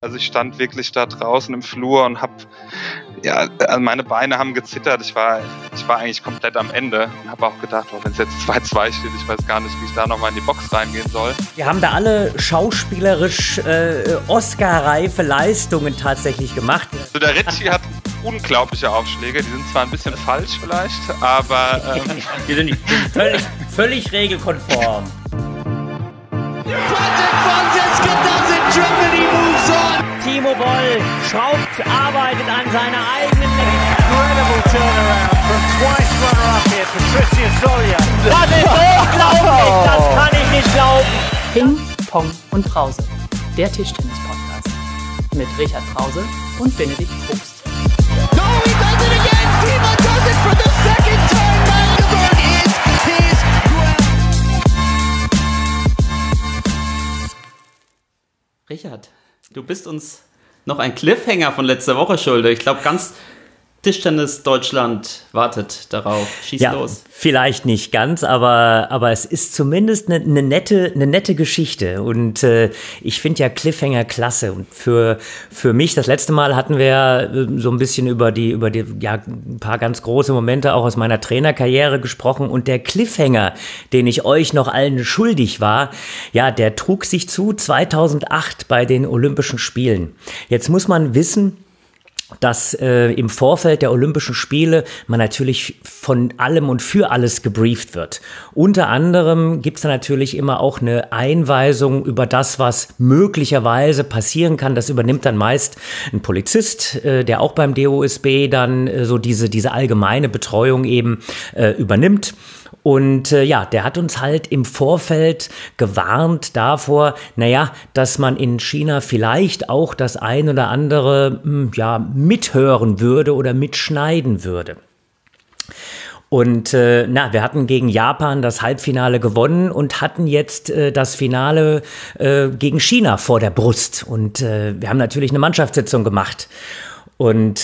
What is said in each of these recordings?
Also ich stand wirklich da draußen im Flur und meine Beine haben gezittert. Ich war eigentlich komplett am Ende und habe auch gedacht, wenn es jetzt 2-2 steht, ich weiß gar nicht, wie ich da nochmal in die Box reingehen soll. Wir haben da alle schauspielerisch Oscar-reife Leistungen tatsächlich gemacht. Also der Ritchie hat unglaubliche Aufschläge, die sind zwar ein bisschen falsch vielleicht, aber die sind völlig regelkonform. Timo Boll schraubt, arbeitet an seiner eigenen Incredible turnaround from twice runner-up here, Patricia Solia. Das ist unglaublich, das kann ich nicht glauben. Ping, Pong und Brause, der Tischtennis-Podcast mit Richard Brause und Benedikt Probst. No, he does it again! Timo does it for the second time! Magdeburg is his ground! Richard, du bist uns noch ein Cliffhanger von letzter Woche schuldig. Ich glaube, ganz Tischtennis Deutschland wartet darauf. Schieß los. Vielleicht nicht ganz, aber es ist zumindest eine nette Geschichte. Und ich finde ja Cliffhanger klasse. Und für mich, das letzte Mal hatten wir so ein bisschen über ein paar ganz große Momente auch aus meiner Trainerkarriere gesprochen. Und der Cliffhanger, den ich euch noch allen schuldig war, der trug sich zu 2008 bei den Olympischen Spielen. Jetzt muss man wissen, dass im Vorfeld der Olympischen Spiele man natürlich von allem und für alles gebrieft wird. Unter anderem gibt's da natürlich immer auch eine Einweisung über das, was möglicherweise passieren kann. Das übernimmt dann meist ein Polizist, der auch beim DOSB dann so diese allgemeine Betreuung eben übernimmt. Und der hat uns halt im Vorfeld gewarnt davor, dass man in China vielleicht auch das ein oder andere mithören würde oder mitschneiden würde. Und wir hatten gegen Japan das Halbfinale gewonnen und hatten jetzt das Finale gegen China vor der Brust. Und wir haben natürlich eine Mannschaftssitzung gemacht. Und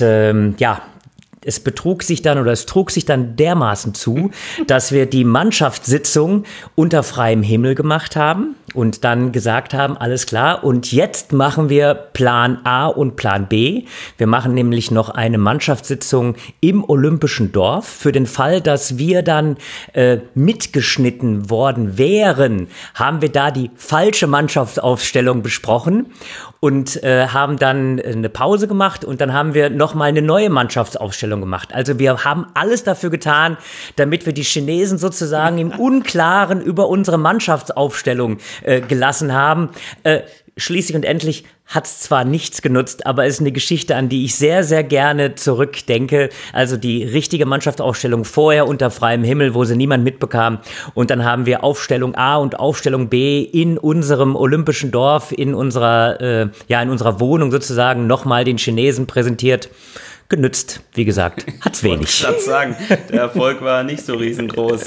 es trug sich dann dermaßen zu, dass wir die Mannschaftssitzung unter freiem Himmel gemacht haben und dann gesagt haben, alles klar, und jetzt machen wir Plan A und Plan B. Wir machen nämlich noch eine Mannschaftssitzung im Olympischen Dorf. Für den Fall, dass wir dann mitgeschnitten worden wären, haben wir da die falsche Mannschaftsaufstellung besprochen und haben dann eine Pause gemacht und dann haben wir nochmal eine neue Mannschaftsaufstellung gemacht. Also wir haben alles dafür getan, damit wir die Chinesen sozusagen im Unklaren über unsere Mannschaftsaufstellung gelassen haben. Schließlich und endlich hat es zwar nichts genutzt, aber es ist eine Geschichte, an die ich sehr, sehr gerne zurückdenke. Also die richtige Mannschaftsaufstellung vorher unter freiem Himmel, wo sie niemand mitbekam. Und dann haben wir Aufstellung A und Aufstellung B in unserem olympischen Dorf, in unserer Wohnung sozusagen nochmal den Chinesen präsentiert. Genützt, wie gesagt, hat's wenig. Ich wollte sagen, der Erfolg war nicht so riesengroß.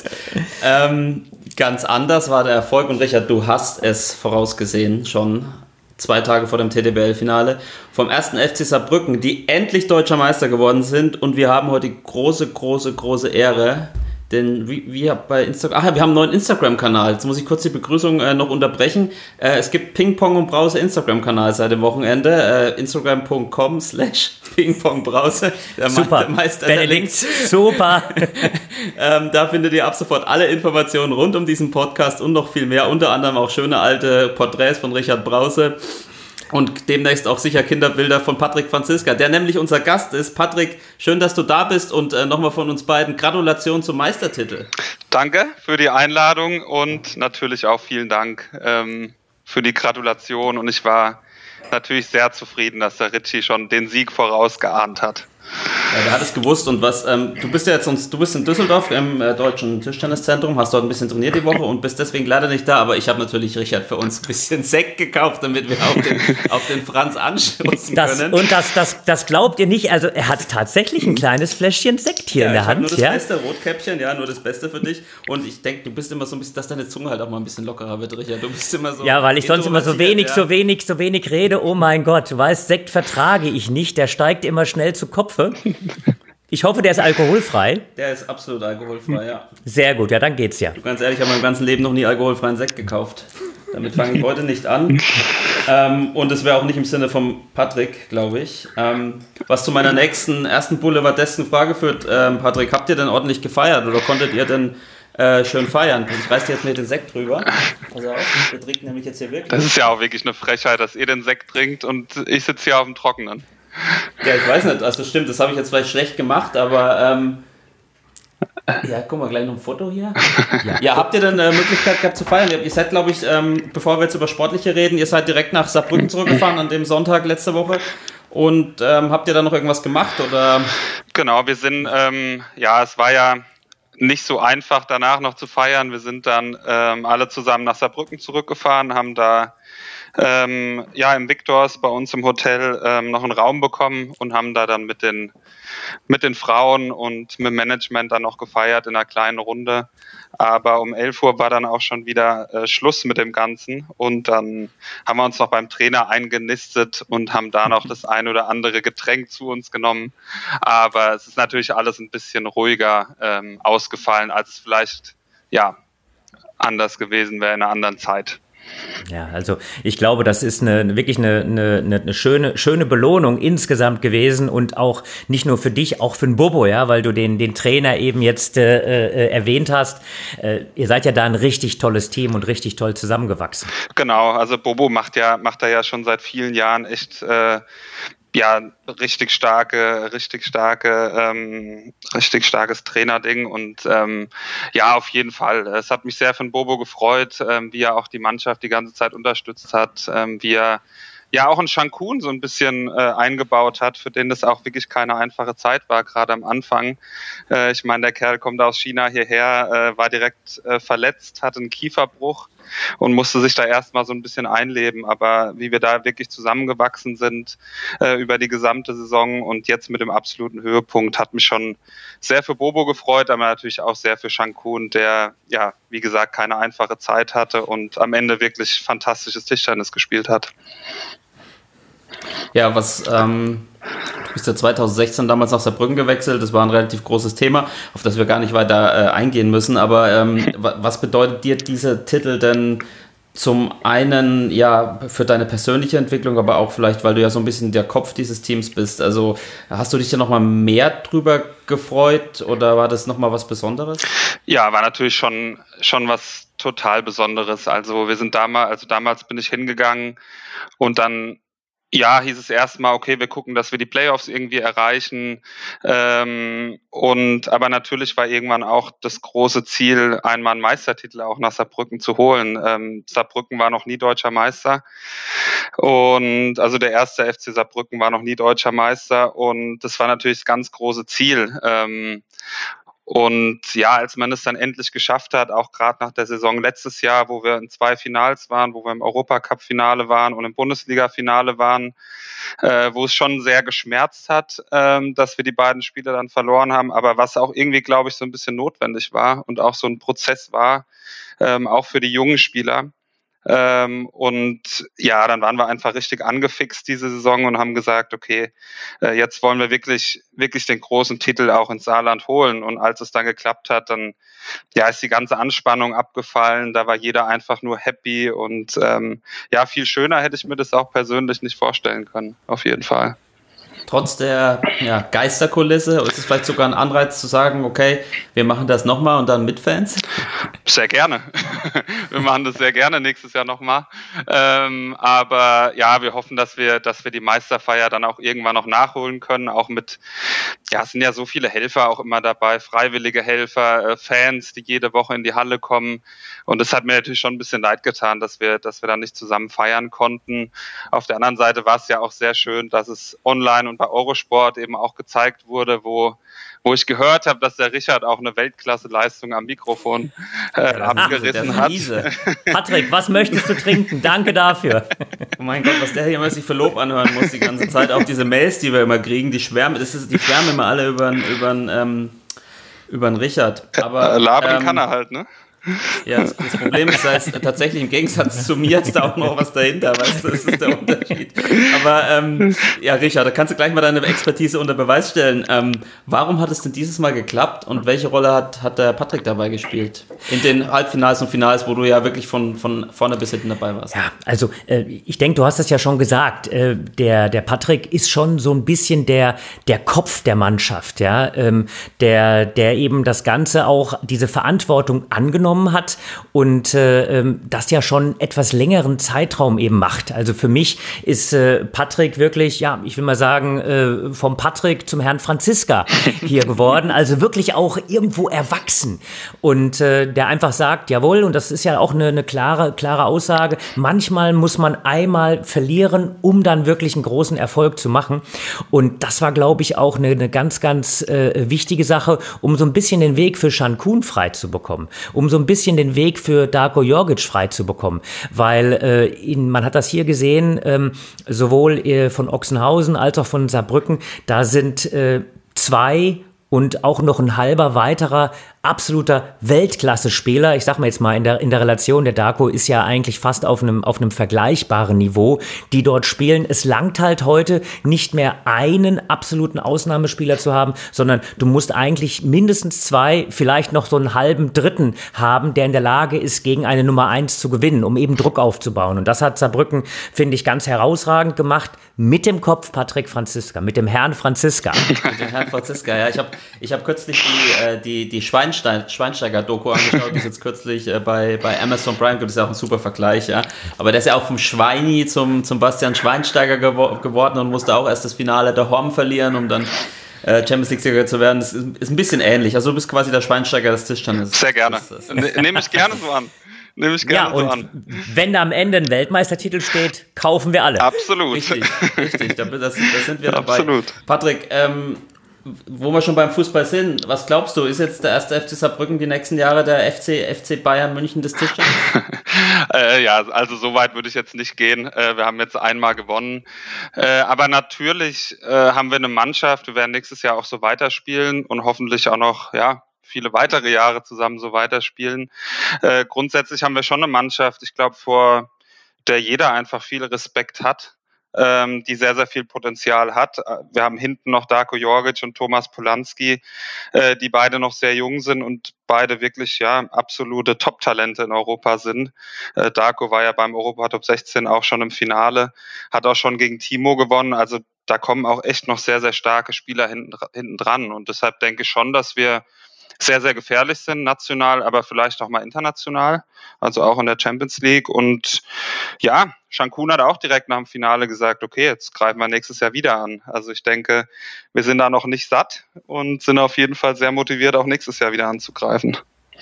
Ganz anders war der Erfolg, und Richard, du hast es vorausgesehen, schon 2 Tage vor dem TTBL-Finale, vom 1. FC Saarbrücken, die endlich deutscher Meister geworden sind, und wir haben heute die große Ehre, denn wir bei Instagram, wir haben einen neuen Instagram-Kanal. Jetzt muss ich kurz die Begrüßung noch unterbrechen. Es gibt Ping Pong und Brause Instagram-Kanal seit dem Wochenende. Instagram.com/pingpongbrause. Super, Benedikt, super. Da findet ihr ab sofort alle Informationen rund um diesen Podcast und noch viel mehr. Unter anderem auch schöne alte Porträts von Richard Brause. Und demnächst auch sicher Kinderbilder von Patrick Franziska, der nämlich unser Gast ist. Patrick, schön, dass du da bist, und nochmal von uns beiden Gratulation zum Meistertitel. Danke für die Einladung und natürlich auch vielen Dank für die Gratulation. Und ich war natürlich sehr zufrieden, dass der Ritchie schon den Sieg vorausgeahnt hat. Ja, der hat es gewusst. Und du bist in Düsseldorf im Deutschen Tischtenniszentrum, hast dort ein bisschen trainiert die Woche und bist deswegen leider nicht da, aber ich habe natürlich, Richard, für uns ein bisschen Sekt gekauft, damit wir auf den Franz anstoßen können. Und das glaubt ihr nicht, also er hat tatsächlich ein kleines Fläschchen Sekt hier in der Hand. Nur das Beste, Rotkäppchen, nur das Beste für dich, und ich denke, du bist immer so ein bisschen, dass deine Zunge halt auch mal ein bisschen lockerer wird, Richard, du bist immer so... Ja, weil ich sonst immer so wenig rede, oh mein Gott, du weißt, Sekt vertrage ich nicht, der steigt immer schnell zu Kopfe. Ich hoffe, der ist alkoholfrei. Der ist absolut alkoholfrei, ja. Sehr gut, ja, dann geht's ja. Du, ganz ehrlich, ich habe mein ganzes Leben noch nie alkoholfreien Sekt gekauft. Damit fange ich heute nicht an. Und es wäre auch nicht im Sinne von Patrick, glaube ich. Was zu meiner ersten boulevardesten Frage führt, Patrick, habt ihr denn ordentlich gefeiert oder konntet ihr denn schön feiern? Ich reiß dir jetzt mit den Sekt drüber. Pass auf, der trinkt nämlich jetzt hier wirklich. Das ist ja auch wirklich eine Frechheit, dass ihr den Sekt trinkt und ich sitze hier auf dem Trockenen. Ja, ich weiß nicht, also stimmt, das habe ich jetzt vielleicht schlecht gemacht, aber ja, guck mal, gleich noch ein Foto hier. Ja, habt ihr denn Möglichkeit gehabt zu feiern? Ihr seid, glaube ich, bevor wir jetzt über Sportliche reden, ihr seid direkt nach Saarbrücken zurückgefahren an dem Sonntag letzte Woche. Und habt ihr da noch irgendwas gemacht? Oder? Genau, wir sind, es war ja nicht so einfach danach noch zu feiern. Wir sind dann alle zusammen nach Saarbrücken zurückgefahren, haben da im Victors bei uns im Hotel noch einen Raum bekommen und haben da dann mit den Frauen und mit dem Management dann noch gefeiert in einer kleinen Runde. Aber um 11 Uhr war dann auch schon wieder Schluss mit dem Ganzen und dann haben wir uns noch beim Trainer eingenistet und haben da noch das ein oder andere Getränk zu uns genommen. Aber es ist natürlich alles ein bisschen ruhiger ausgefallen, als es vielleicht anders gewesen wäre in einer anderen Zeit. Ja, also ich glaube, das ist wirklich eine schöne Belohnung insgesamt gewesen und auch nicht nur für dich, auch für den Bobo, ja, weil du den Trainer eben jetzt erwähnt hast. Ihr seid ja da ein richtig tolles Team und richtig toll zusammengewachsen. Genau, also Bobo macht er ja schon seit vielen Jahren echt richtig starkes Trainerding und auf jeden Fall. Es hat mich sehr von Bobo gefreut, wie er auch die Mannschaft die ganze Zeit unterstützt hat, wie er ja auch in Cancun so ein bisschen eingebaut hat, für den das auch wirklich keine einfache Zeit war, gerade am Anfang. Ich meine, der Kerl kommt aus China hierher, war direkt verletzt, hatte einen Kieferbruch und musste sich da erstmal so ein bisschen einleben. Aber wie wir da wirklich zusammengewachsen sind über die gesamte Saison und jetzt mit dem absoluten Höhepunkt, hat mich schon sehr für Bobo gefreut, aber natürlich auch sehr für Cancun, der, wie gesagt, keine einfache Zeit hatte und am Ende wirklich fantastisches Tischtennis gespielt hat. Ja, du bist ja 2016 damals nach Saarbrücken gewechselt, das war ein relativ großes Thema, auf das wir gar nicht weiter eingehen müssen, aber was bedeutet dir dieser Titel denn zum einen für deine persönliche Entwicklung, aber auch vielleicht, weil du ja so ein bisschen der Kopf dieses Teams bist, also hast du dich ja nochmal mehr drüber gefreut oder war das nochmal was Besonderes? Ja, war natürlich schon was total Besonderes, also damals bin ich hingegangen und dann hieß es erstmal, okay, wir gucken, dass wir die Playoffs irgendwie erreichen. Aber natürlich war irgendwann auch das große Ziel, einmal einen Meistertitel auch nach Saarbrücken zu holen. Saarbrücken war noch nie deutscher Meister. Und also der erste FC Saarbrücken war noch nie deutscher Meister. Und das war natürlich das ganz große Ziel. Und als man es dann endlich geschafft hat, auch gerade nach der Saison letztes Jahr, wo wir in 2 Finals waren, wo wir im Europacup-Finale waren und im Bundesliga-Finale waren, wo es schon sehr geschmerzt hat, dass wir die beiden Spiele dann verloren haben, aber was auch irgendwie, glaube ich, so ein bisschen notwendig war und auch so ein Prozess war, auch für die jungen Spieler. Dann waren wir einfach richtig angefixt diese Saison und haben gesagt, okay, jetzt wollen wir wirklich den großen Titel auch ins Saarland holen. Und als es dann geklappt hat, dann ist die ganze Anspannung abgefallen. Da war jeder einfach nur happy und viel schöner hätte ich mir das auch persönlich nicht vorstellen können, auf jeden Fall. Trotz der Geisterkulisse ist es vielleicht sogar ein Anreiz zu sagen, okay, wir machen das nochmal und dann mit Fans? Sehr gerne. Wir machen das sehr gerne nächstes Jahr nochmal. Aber wir hoffen, dass wir die Meisterfeier dann auch irgendwann noch nachholen können. Auch mit, es sind ja so viele Helfer auch immer dabei, freiwillige Helfer, Fans, die jede Woche in die Halle kommen. Und es hat mir natürlich schon ein bisschen leid getan, dass wir dann nicht zusammen feiern konnten. Auf der anderen Seite war es ja auch sehr schön, dass es online und bei Eurosport eben auch gezeigt wurde, wo ich gehört habe, dass der Richard auch eine Weltklasse-Leistung am Mikrofon abgerissen hat. Patrick, was möchtest du trinken? Danke dafür. Oh mein Gott, was der hier immer sich für Lob anhören muss die ganze Zeit. Auch diese Mails, die wir immer kriegen, die schwärmen immer alle über den Richard. Aber, labern kann er halt, ne? Ja, das Problem ist, da ist tatsächlich im Gegensatz zu mir ist da auch noch was dahinter, weißt du, das ist der Unterschied. Aber ja, Richard, da kannst du gleich mal deine Expertise unter Beweis stellen. Warum hat es denn dieses Mal geklappt und welche Rolle hat der Patrick dabei gespielt? In den Halbfinals und Finals, wo du ja wirklich von vorne bis hinten dabei warst. Ja, also ich denke, du hast es ja schon gesagt, der Patrick ist schon so ein bisschen der Kopf der Mannschaft, ja, der eben das Ganze auch, diese Verantwortung angenommen hat und das ja schon etwas längeren Zeitraum eben macht. Also für mich ist Patrick wirklich, ja, ich will mal sagen, vom Patrick zum Herrn Franziska hier geworden, also wirklich auch irgendwo erwachsen und der einfach sagt, jawohl, und das ist ja auch eine klare Aussage, manchmal muss man einmal verlieren, um dann wirklich einen großen Erfolg zu machen und das war, glaube ich, auch eine ganz, ganz wichtige Sache, um so ein bisschen den Weg für Cancun frei zu bekommen, um so ein bisschen den Weg für Darko Jorgic frei zu bekommen, weil man hat das hier gesehen, sowohl von Ochsenhausen als auch von Saarbrücken, da sind 2 und auch noch ein halber weiterer absoluter Weltklasse-Spieler. Ich sag mal jetzt mal, in der Relation, der Darko ist ja eigentlich fast auf einem vergleichbaren Niveau, die dort spielen. Es langt halt heute nicht mehr einen absoluten Ausnahmespieler zu haben, sondern du musst eigentlich mindestens 2, vielleicht noch so einen halben Dritten haben, der in der Lage ist, gegen eine Nummer 1 zu gewinnen, um eben Druck aufzubauen. Und das hat Saarbrücken, finde ich, ganz herausragend gemacht. Mit dem Kopf Patrick Franziska, mit dem Herrn Franziska. Mit dem Herrn Franziska, ja. Ich hab kürzlich die Schweinsteiger-Doku angeschaut, die ist jetzt kürzlich bei Amazon Prime, das ist ja auch ein super Vergleich, ja. Aber der ist ja auch vom Schweini zum Bastian Schweinsteiger geworden und musste auch erst das Finale der Horm verlieren, um dann Champions League-Sieger zu werden. Das ist ein bisschen ähnlich. Also du bist quasi der Schweinsteiger des Tischtennis. Sehr gerne. Nehme ich gerne so an. Wenn da am Ende ein Weltmeistertitel steht, kaufen wir alle. Absolut. Richtig. Das sind wir dabei. Absolut. Patrick, wo wir schon beim Fußball sind, was glaubst du, ist jetzt der erste FC Saarbrücken die nächsten Jahre der FC Bayern München des Tischtennis? Ja, also so weit würde ich jetzt nicht gehen. Wir haben jetzt einmal gewonnen. Aber natürlich haben wir eine Mannschaft, wir werden nächstes Jahr auch so weiterspielen und hoffentlich auch noch, ja, viele weitere Jahre zusammen so weiterspielen. Grundsätzlich haben wir schon eine Mannschaft, ich glaube, vor der jeder einfach viel Respekt hat, die sehr, sehr viel Potenzial hat. Wir haben hinten noch Darko Jorgic und Thomas Polanski, die beide noch sehr jung sind und beide wirklich, ja, absolute Top-Talente in Europa sind. Darko war ja beim Europa Top 16 auch schon im Finale, hat auch schon gegen Timo gewonnen, also da kommen auch echt noch sehr, sehr starke Spieler hinten dran und deshalb denke ich schon, dass wir sehr, sehr gefährlich sind, national, aber vielleicht auch mal international, also auch in der Champions League. Und ja, Cancun hat auch direkt nach dem Finale gesagt, okay, jetzt greifen wir nächstes Jahr wieder an. Also ich denke, wir sind da noch nicht satt und sind auf jeden Fall sehr motiviert, auch nächstes Jahr wieder anzugreifen.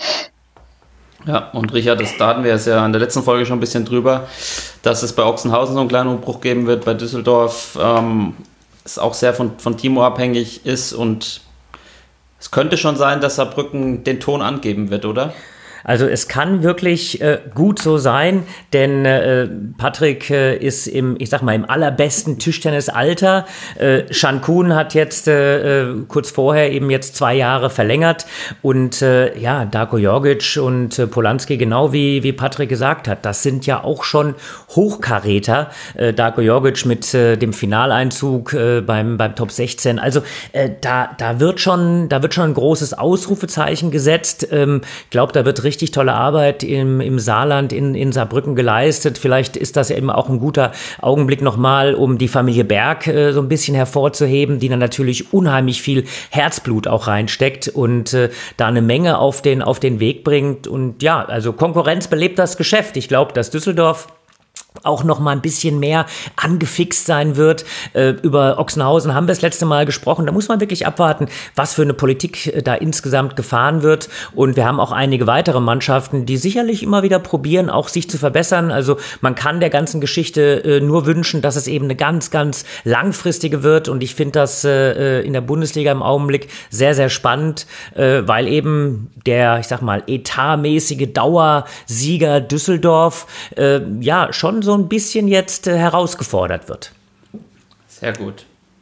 Ja, und Richard, da hatten wir es ja in der letzten Folge schon ein bisschen drüber, dass es bei Ochsenhausen so einen kleinen Umbruch geben wird, bei Düsseldorf es auch sehr von Timo abhängig ist und es könnte schon sein, dass Saarbrücken den Ton angeben wird, oder? Also es kann wirklich gut so sein, denn Patrick ist im allerbesten Tischtennisalter. Cancun hat jetzt kurz vorher eben jetzt 2 Jahre verlängert und Darko Jorgic und Polanski, genau wie Patrick gesagt hat, das sind ja auch schon Hochkaräter. Darko Jorgic mit dem Finaleinzug beim Top 16. Also da wird schon ein großes Ausrufezeichen gesetzt. Ich glaube, da wird richtig tolle Arbeit im Saarland, in Saarbrücken geleistet. Vielleicht ist das ja eben auch ein guter Augenblick nochmal, um die Familie Berg so ein bisschen hervorzuheben, die dann natürlich unheimlich viel Herzblut auch reinsteckt und da eine Menge auf den Weg bringt. Und ja, also Konkurrenz belebt das Geschäft. Ich glaube, dass Düsseldorf auch noch mal ein bisschen mehr angefixt sein wird. Über Ochsenhausen haben wir das letzte Mal gesprochen. Da muss man wirklich abwarten, was für eine Politik da insgesamt gefahren wird. Und wir haben auch einige weitere Mannschaften, die sicherlich immer wieder probieren, auch sich zu verbessern. Also man kann der ganzen Geschichte nur wünschen, dass es eben eine ganz, ganz langfristige wird. Und ich finde das in der Bundesliga im Augenblick sehr, sehr spannend, weil eben der, ich sag mal, etatmäßige Dauersieger Düsseldorf schon so ein bisschen jetzt herausgefordert wird. Sehr gut.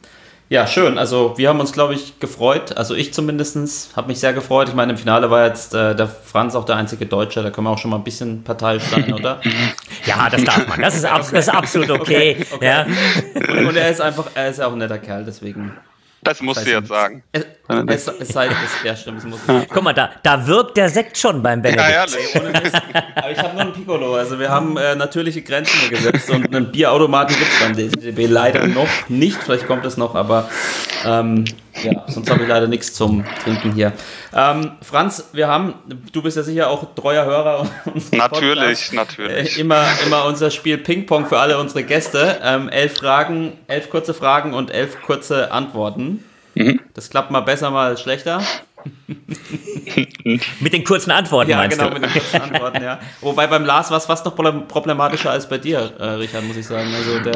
Ja, schön. Also wir haben uns, glaube ich, gefreut. Also ich zumindest habe mich sehr gefreut. Ich meine, im Finale war jetzt der Franz auch der einzige Deutsche. Da können wir auch schon mal ein bisschen parteiisch sein, oder? Ja, das darf man. Das ist absolut okay. Okay. Ja. Und er ist ja auch ein netter Kerl, deswegen. Das musst du jetzt sagen. Ja, stimmt, das muss ich. Guck mal, da wirkt der Sekt schon beim Benedikt. Ja, ehrlich. Ohne Mist. Aber ich habe nur einen Piccolo. Also wir haben natürliche Grenzen hier gesetzt und einen Bierautomaten gibt es beim DCB leider noch nicht. Vielleicht kommt es noch, aber sonst habe ich leider nichts zum Trinken hier. Franz, du bist ja sicher auch treuer Hörer. Natürlich. Immer unser Spiel Ping-Pong für alle unsere Gäste. 11 kurze Fragen und 11 kurze Antworten. Das klappt mal besser, mal schlechter. Mit den kurzen Antworten, meinst du? Mit den kurzen Antworten, ja. Wobei beim Lars war es fast noch problematischer als bei dir, Richard, muss ich sagen.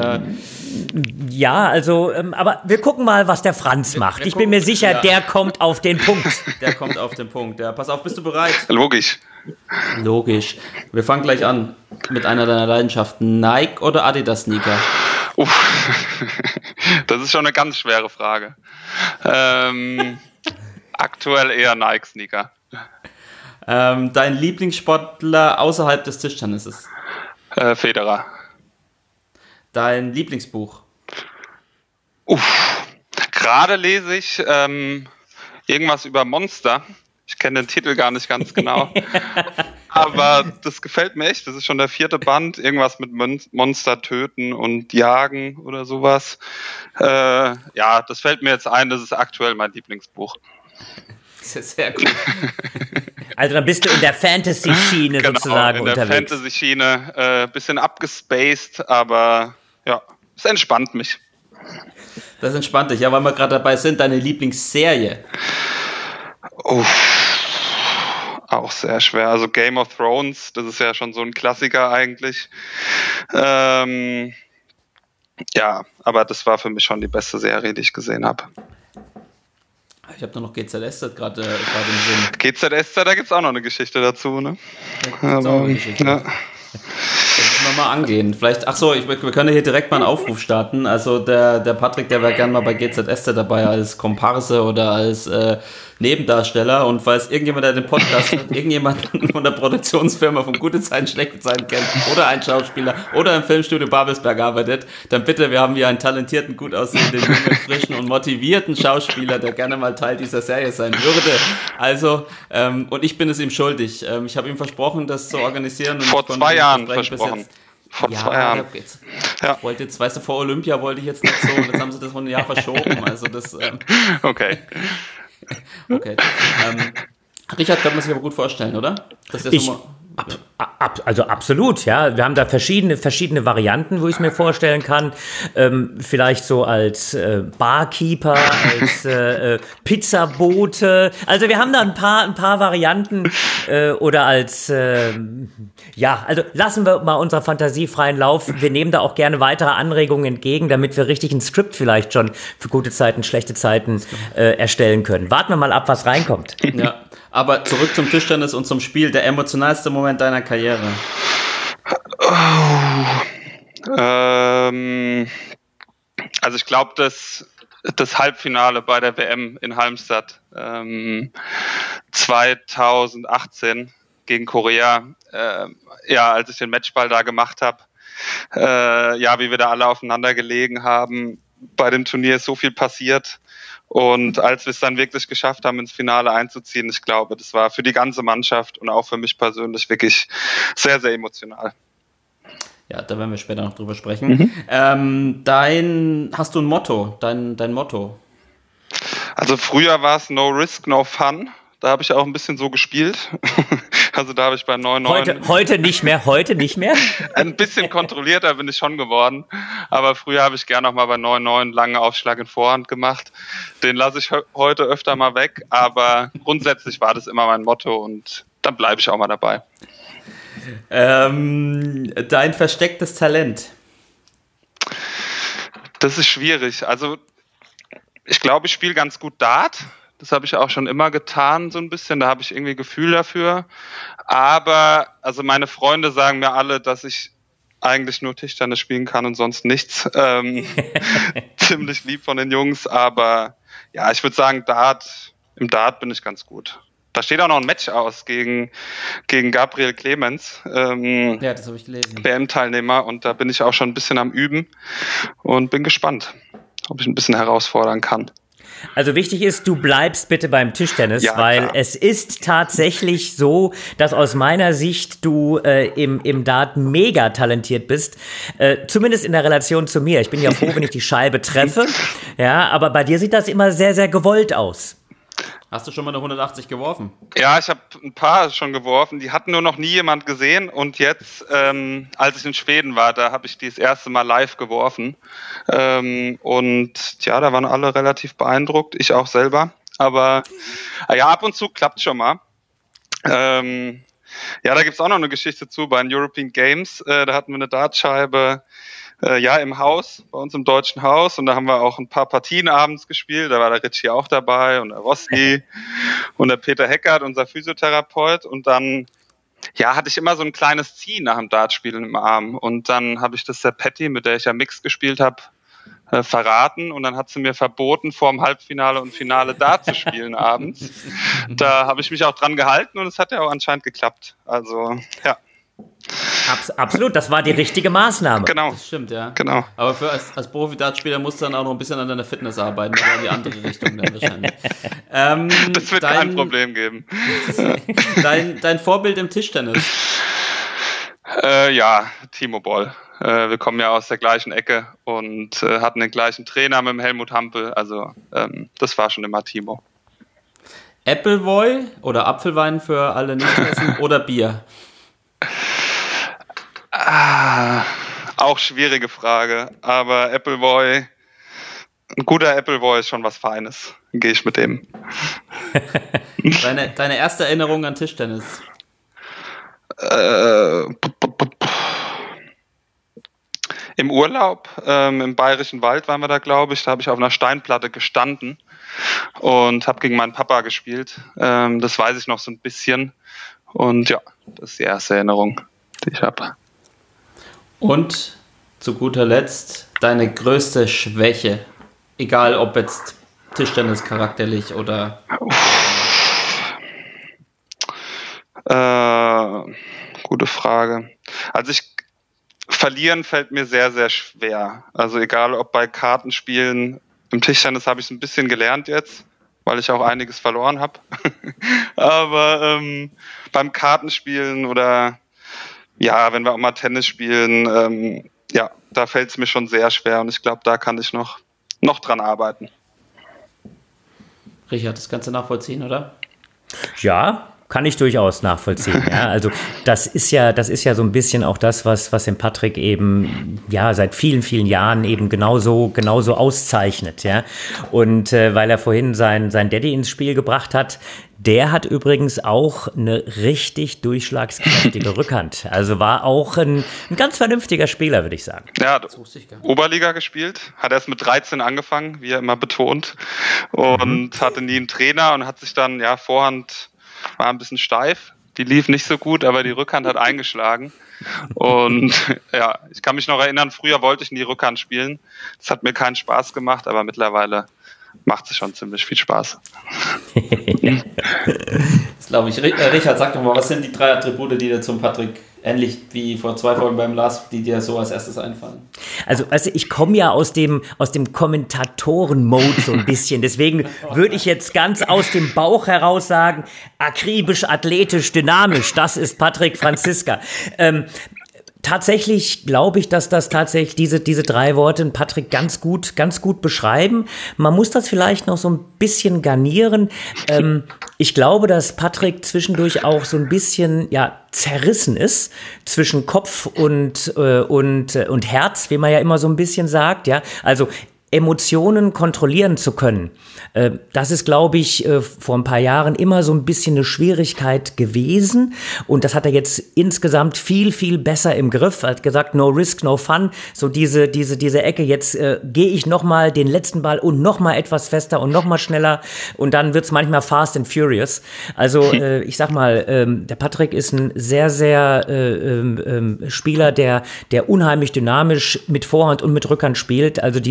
Aber wir gucken mal, was der Franz macht. Ich bin mir sicher, der kommt auf den Punkt. Der kommt auf den Punkt, ja. Pass auf, bist du bereit? Logisch. Wir fangen gleich an mit einer deiner Leidenschaften. Nike oder Adidas Sneaker? Das ist schon eine ganz schwere Frage. Aktuell eher Nike-Sneaker. Dein Lieblingssportler außerhalb des Tischtennisses? Federer. Dein Lieblingsbuch? Gerade lese ich irgendwas über Monster. Ich kenne den Titel gar nicht ganz genau. Aber das gefällt mir echt. Das ist schon der 4. Band. Irgendwas mit Monster töten und jagen oder sowas. Das fällt mir jetzt ein. Das ist aktuell mein Lieblingsbuch. Das ist sehr gut. Also dann bist du in der Fantasy-Schiene sozusagen in der unterwegs. Fantasy-Schiene. Bisschen abgespaced, aber ja, es entspannt mich. Das entspannt dich. Ja, weil wir gerade dabei sind, deine Lieblingsserie? Auch sehr schwer. Also Game of Thrones, das ist ja schon so ein Klassiker eigentlich. Aber das war für mich schon die beste Serie, die ich gesehen habe. Ich habe da noch GZSZ gerade im Sinn. GZSZ, da gibt es auch noch eine Geschichte dazu, ne? Ja. Das müssen wir mal angehen. Vielleicht, wir können hier direkt mal einen Aufruf starten. Also der Patrick, der wäre gerne mal bei GZSZ dabei als Komparse oder als Nebendarsteller. Und falls irgendjemand, der den Podcast hört, irgendjemand von der Produktionsfirma von Gute Zeiten, Schlechte Zeiten kennt oder ein Schauspieler oder im Filmstudio Babelsberg arbeitet, dann bitte, wir haben hier einen talentierten, gut aussehenden, jungen, frischen und motivierten Schauspieler, der gerne mal Teil dieser Serie sein würde. Also, und ich bin es ihm schuldig. Ich habe ihm versprochen, das zu organisieren. Und vor 2 Jahren versprochen. Vor 2 Jahren. Wollte jetzt, weißt du, vor Olympia wollte ich jetzt nicht so, und jetzt haben sie das von einem Jahr verschoben. Also das. Okay. Richard, kann man sich aber gut vorstellen, oder? Das ist Also absolut, ja. Wir haben da verschiedene Varianten, wo ich es mir vorstellen kann. Vielleicht so als Barkeeper, als Pizzabote. Also wir haben da ein paar Varianten oder als also lassen wir mal unserer Fantasie freien Lauf. Wir nehmen da auch gerne weitere Anregungen entgegen, damit wir richtig ein Skript vielleicht schon für gute Zeiten, schlechte Zeiten erstellen können. Warten wir mal ab, was reinkommt. Ja. Aber zurück zum Tischtennis und zum Spiel. Der emotionalste Moment deiner Karriere? Also ich glaube, das Halbfinale bei der WM in Halmstad 2018 gegen Korea, als ich den Matchball da gemacht habe, wie wir da alle aufeinander gelegen haben. Bei dem Turnier ist so viel passiert. Und als wir es dann wirklich geschafft haben, ins Finale einzuziehen, ich glaube, das war für die ganze Mannschaft und auch für mich persönlich wirklich sehr, sehr emotional. Ja, da werden wir später noch drüber sprechen. Hast du ein Motto? Dein Motto? Also früher war es No Risk, No Fun. Da habe ich auch ein bisschen so gespielt. Also da habe ich bei 9-9... Heute nicht mehr? Ein bisschen kontrollierter bin ich schon geworden. Aber früher habe ich gerne noch mal bei 9-9 langen Aufschlag in Vorhand gemacht. Den lasse ich heute öfter mal weg. Aber grundsätzlich war das immer mein Motto und dann bleibe ich auch mal dabei. Dein verstecktes Talent? Das ist schwierig. Also ich glaube, ich spiele ganz gut Dart. Das habe ich auch schon immer getan, so ein bisschen. Da habe ich irgendwie Gefühl dafür. Aber also meine Freunde sagen mir alle, dass ich eigentlich nur Tischtennis spielen kann und sonst nichts. ziemlich lieb von den Jungs, aber ja, ich würde sagen, im Dart bin ich ganz gut. Da steht auch noch ein Match aus gegen Gabriel Clemens, Ja, das habe ich gelesen. WM-Teilnehmer, und da bin ich auch schon ein bisschen am Üben und bin gespannt, ob ich ein bisschen herausfordern kann. Also wichtig ist, du bleibst bitte beim Tischtennis, Ja, weil klar. es ist tatsächlich so, dass aus meiner Sicht du im Dart mega talentiert bist, zumindest in der Relation zu mir. Ich bin ja froh, wenn ich die Scheibe treffe, ja, aber bei dir sieht das immer sehr, sehr gewollt aus. Hast du schon mal eine 180 geworfen? Ja, ich habe ein paar schon geworfen, die hat nur noch nie jemand gesehen, und jetzt, als ich in Schweden war, da habe ich die das erste Mal live geworfen, und ja, da waren alle relativ beeindruckt, ich auch selber, aber ja, ab und zu klappt schon mal. Ja, da gibt's auch noch eine Geschichte zu, bei den European Games, da hatten wir eine Dartscheibe, im Haus, bei uns im Deutschen Haus, und da haben wir auch ein paar Partien abends gespielt, da war der Ritchie auch dabei und der Rossi und der Peter Heckert, unser Physiotherapeut, und dann, ja, hatte ich immer so ein kleines Ziehen nach dem Dartspielen im Arm, und dann habe ich das der Patty, mit der ich ja Mix gespielt habe, verraten, und dann hat sie mir verboten, vor dem Halbfinale und Finale Dart zu spielen abends. Da habe ich mich auch dran gehalten, und es hat ja auch anscheinend geklappt, also, ja. Absolut, das war die richtige Maßnahme. Genau. Das stimmt, ja. Genau. Aber als Profi-Dartspieler musst du dann auch noch ein bisschen an deiner Fitness arbeiten, aber in die andere Richtung dann wahrscheinlich. Das wird kein Problem geben. Dein Vorbild im Tischtennis? Ja, Timo Boll. Wir kommen ja aus der gleichen Ecke und hatten den gleichen Trainer mit dem Helmut Hampel. Also das war schon immer Timo. Appleboy oder Apfelwein für alle Nicht-Essen oder Bier? Auch schwierige Frage, aber Appleboy, ein guter Appleboy ist schon was Feines. Dann gehe ich mit dem. Deine erste Erinnerung an Tischtennis? Im Urlaub, im Bayerischen Wald waren wir da, glaube ich. Da habe ich auf einer Steinplatte gestanden und habe gegen meinen Papa gespielt. Das weiß ich noch so ein bisschen. Und ja, das ist die erste Erinnerung, die ich habe. Und zu guter Letzt deine größte Schwäche, egal ob jetzt Tischtennis charakterlich oder... Gute Frage. Also verlieren fällt mir sehr, sehr schwer. Also egal ob bei Kartenspielen, im Tischtennis habe ich es ein bisschen gelernt jetzt, weil ich auch einiges verloren habe. Aber beim Kartenspielen oder ja, wenn wir auch mal Tennis spielen, da fällt es mir schon sehr schwer, und ich glaube, da kann ich noch dran arbeiten. Richard, das kannst du nachvollziehen, oder? Ja, kann ich durchaus nachvollziehen. Ja, also das ist ja so ein bisschen auch das, was den Patrick eben ja seit vielen, vielen Jahren eben genauso auszeichnet. Ja, und weil er vorhin sein Daddy ins Spiel gebracht hat. Der hat übrigens auch eine richtig durchschlagskräftige Rückhand. Also war auch ein ganz vernünftiger Spieler, würde ich sagen. Ja, Oberliga gespielt, hat erst mit 13 angefangen, wie er immer betont, und hatte nie einen Trainer und hat sich dann, ja, Vorhand war ein bisschen steif, die lief nicht so gut, aber die Rückhand hat eingeschlagen. Und ja, ich kann mich noch erinnern, früher wollte ich nie Rückhand spielen. Das hat mir keinen Spaß gemacht, aber mittlerweile macht es schon ziemlich viel Spaß. Das glaube ich. Richard, sag doch mal, was sind die 3 Attribute, die dir zum Patrick, ähnlich wie vor 2 Folgen beim Lars, die dir so als erstes einfallen? Also ich komme ja aus dem Kommentatoren-Mode so ein bisschen. Deswegen würde ich jetzt ganz aus dem Bauch heraus sagen, akribisch, athletisch, dynamisch, das ist Patrick Franziska. Tatsächlich glaube ich, dass das tatsächlich diese 3 Worte Patrick ganz gut beschreiben. Man muss das vielleicht noch so ein bisschen garnieren. Ich glaube, dass Patrick zwischendurch auch so ein bisschen zerrissen ist zwischen Kopf und Herz, wie man ja immer so ein bisschen sagt. Ja, also Emotionen kontrollieren zu können. Das ist, glaube ich, vor ein paar Jahren immer so ein bisschen eine Schwierigkeit gewesen. Und das hat er jetzt insgesamt viel, viel besser im Griff. Er hat gesagt, no risk, no fun. So diese Ecke, jetzt gehe ich nochmal den letzten Ball und nochmal etwas fester und nochmal schneller. Und dann wird's manchmal fast and furious. Also ich sag mal, der Patrick ist ein sehr, sehr Spieler, der unheimlich dynamisch mit Vorhand und mit Rückhand spielt. Also diese Power,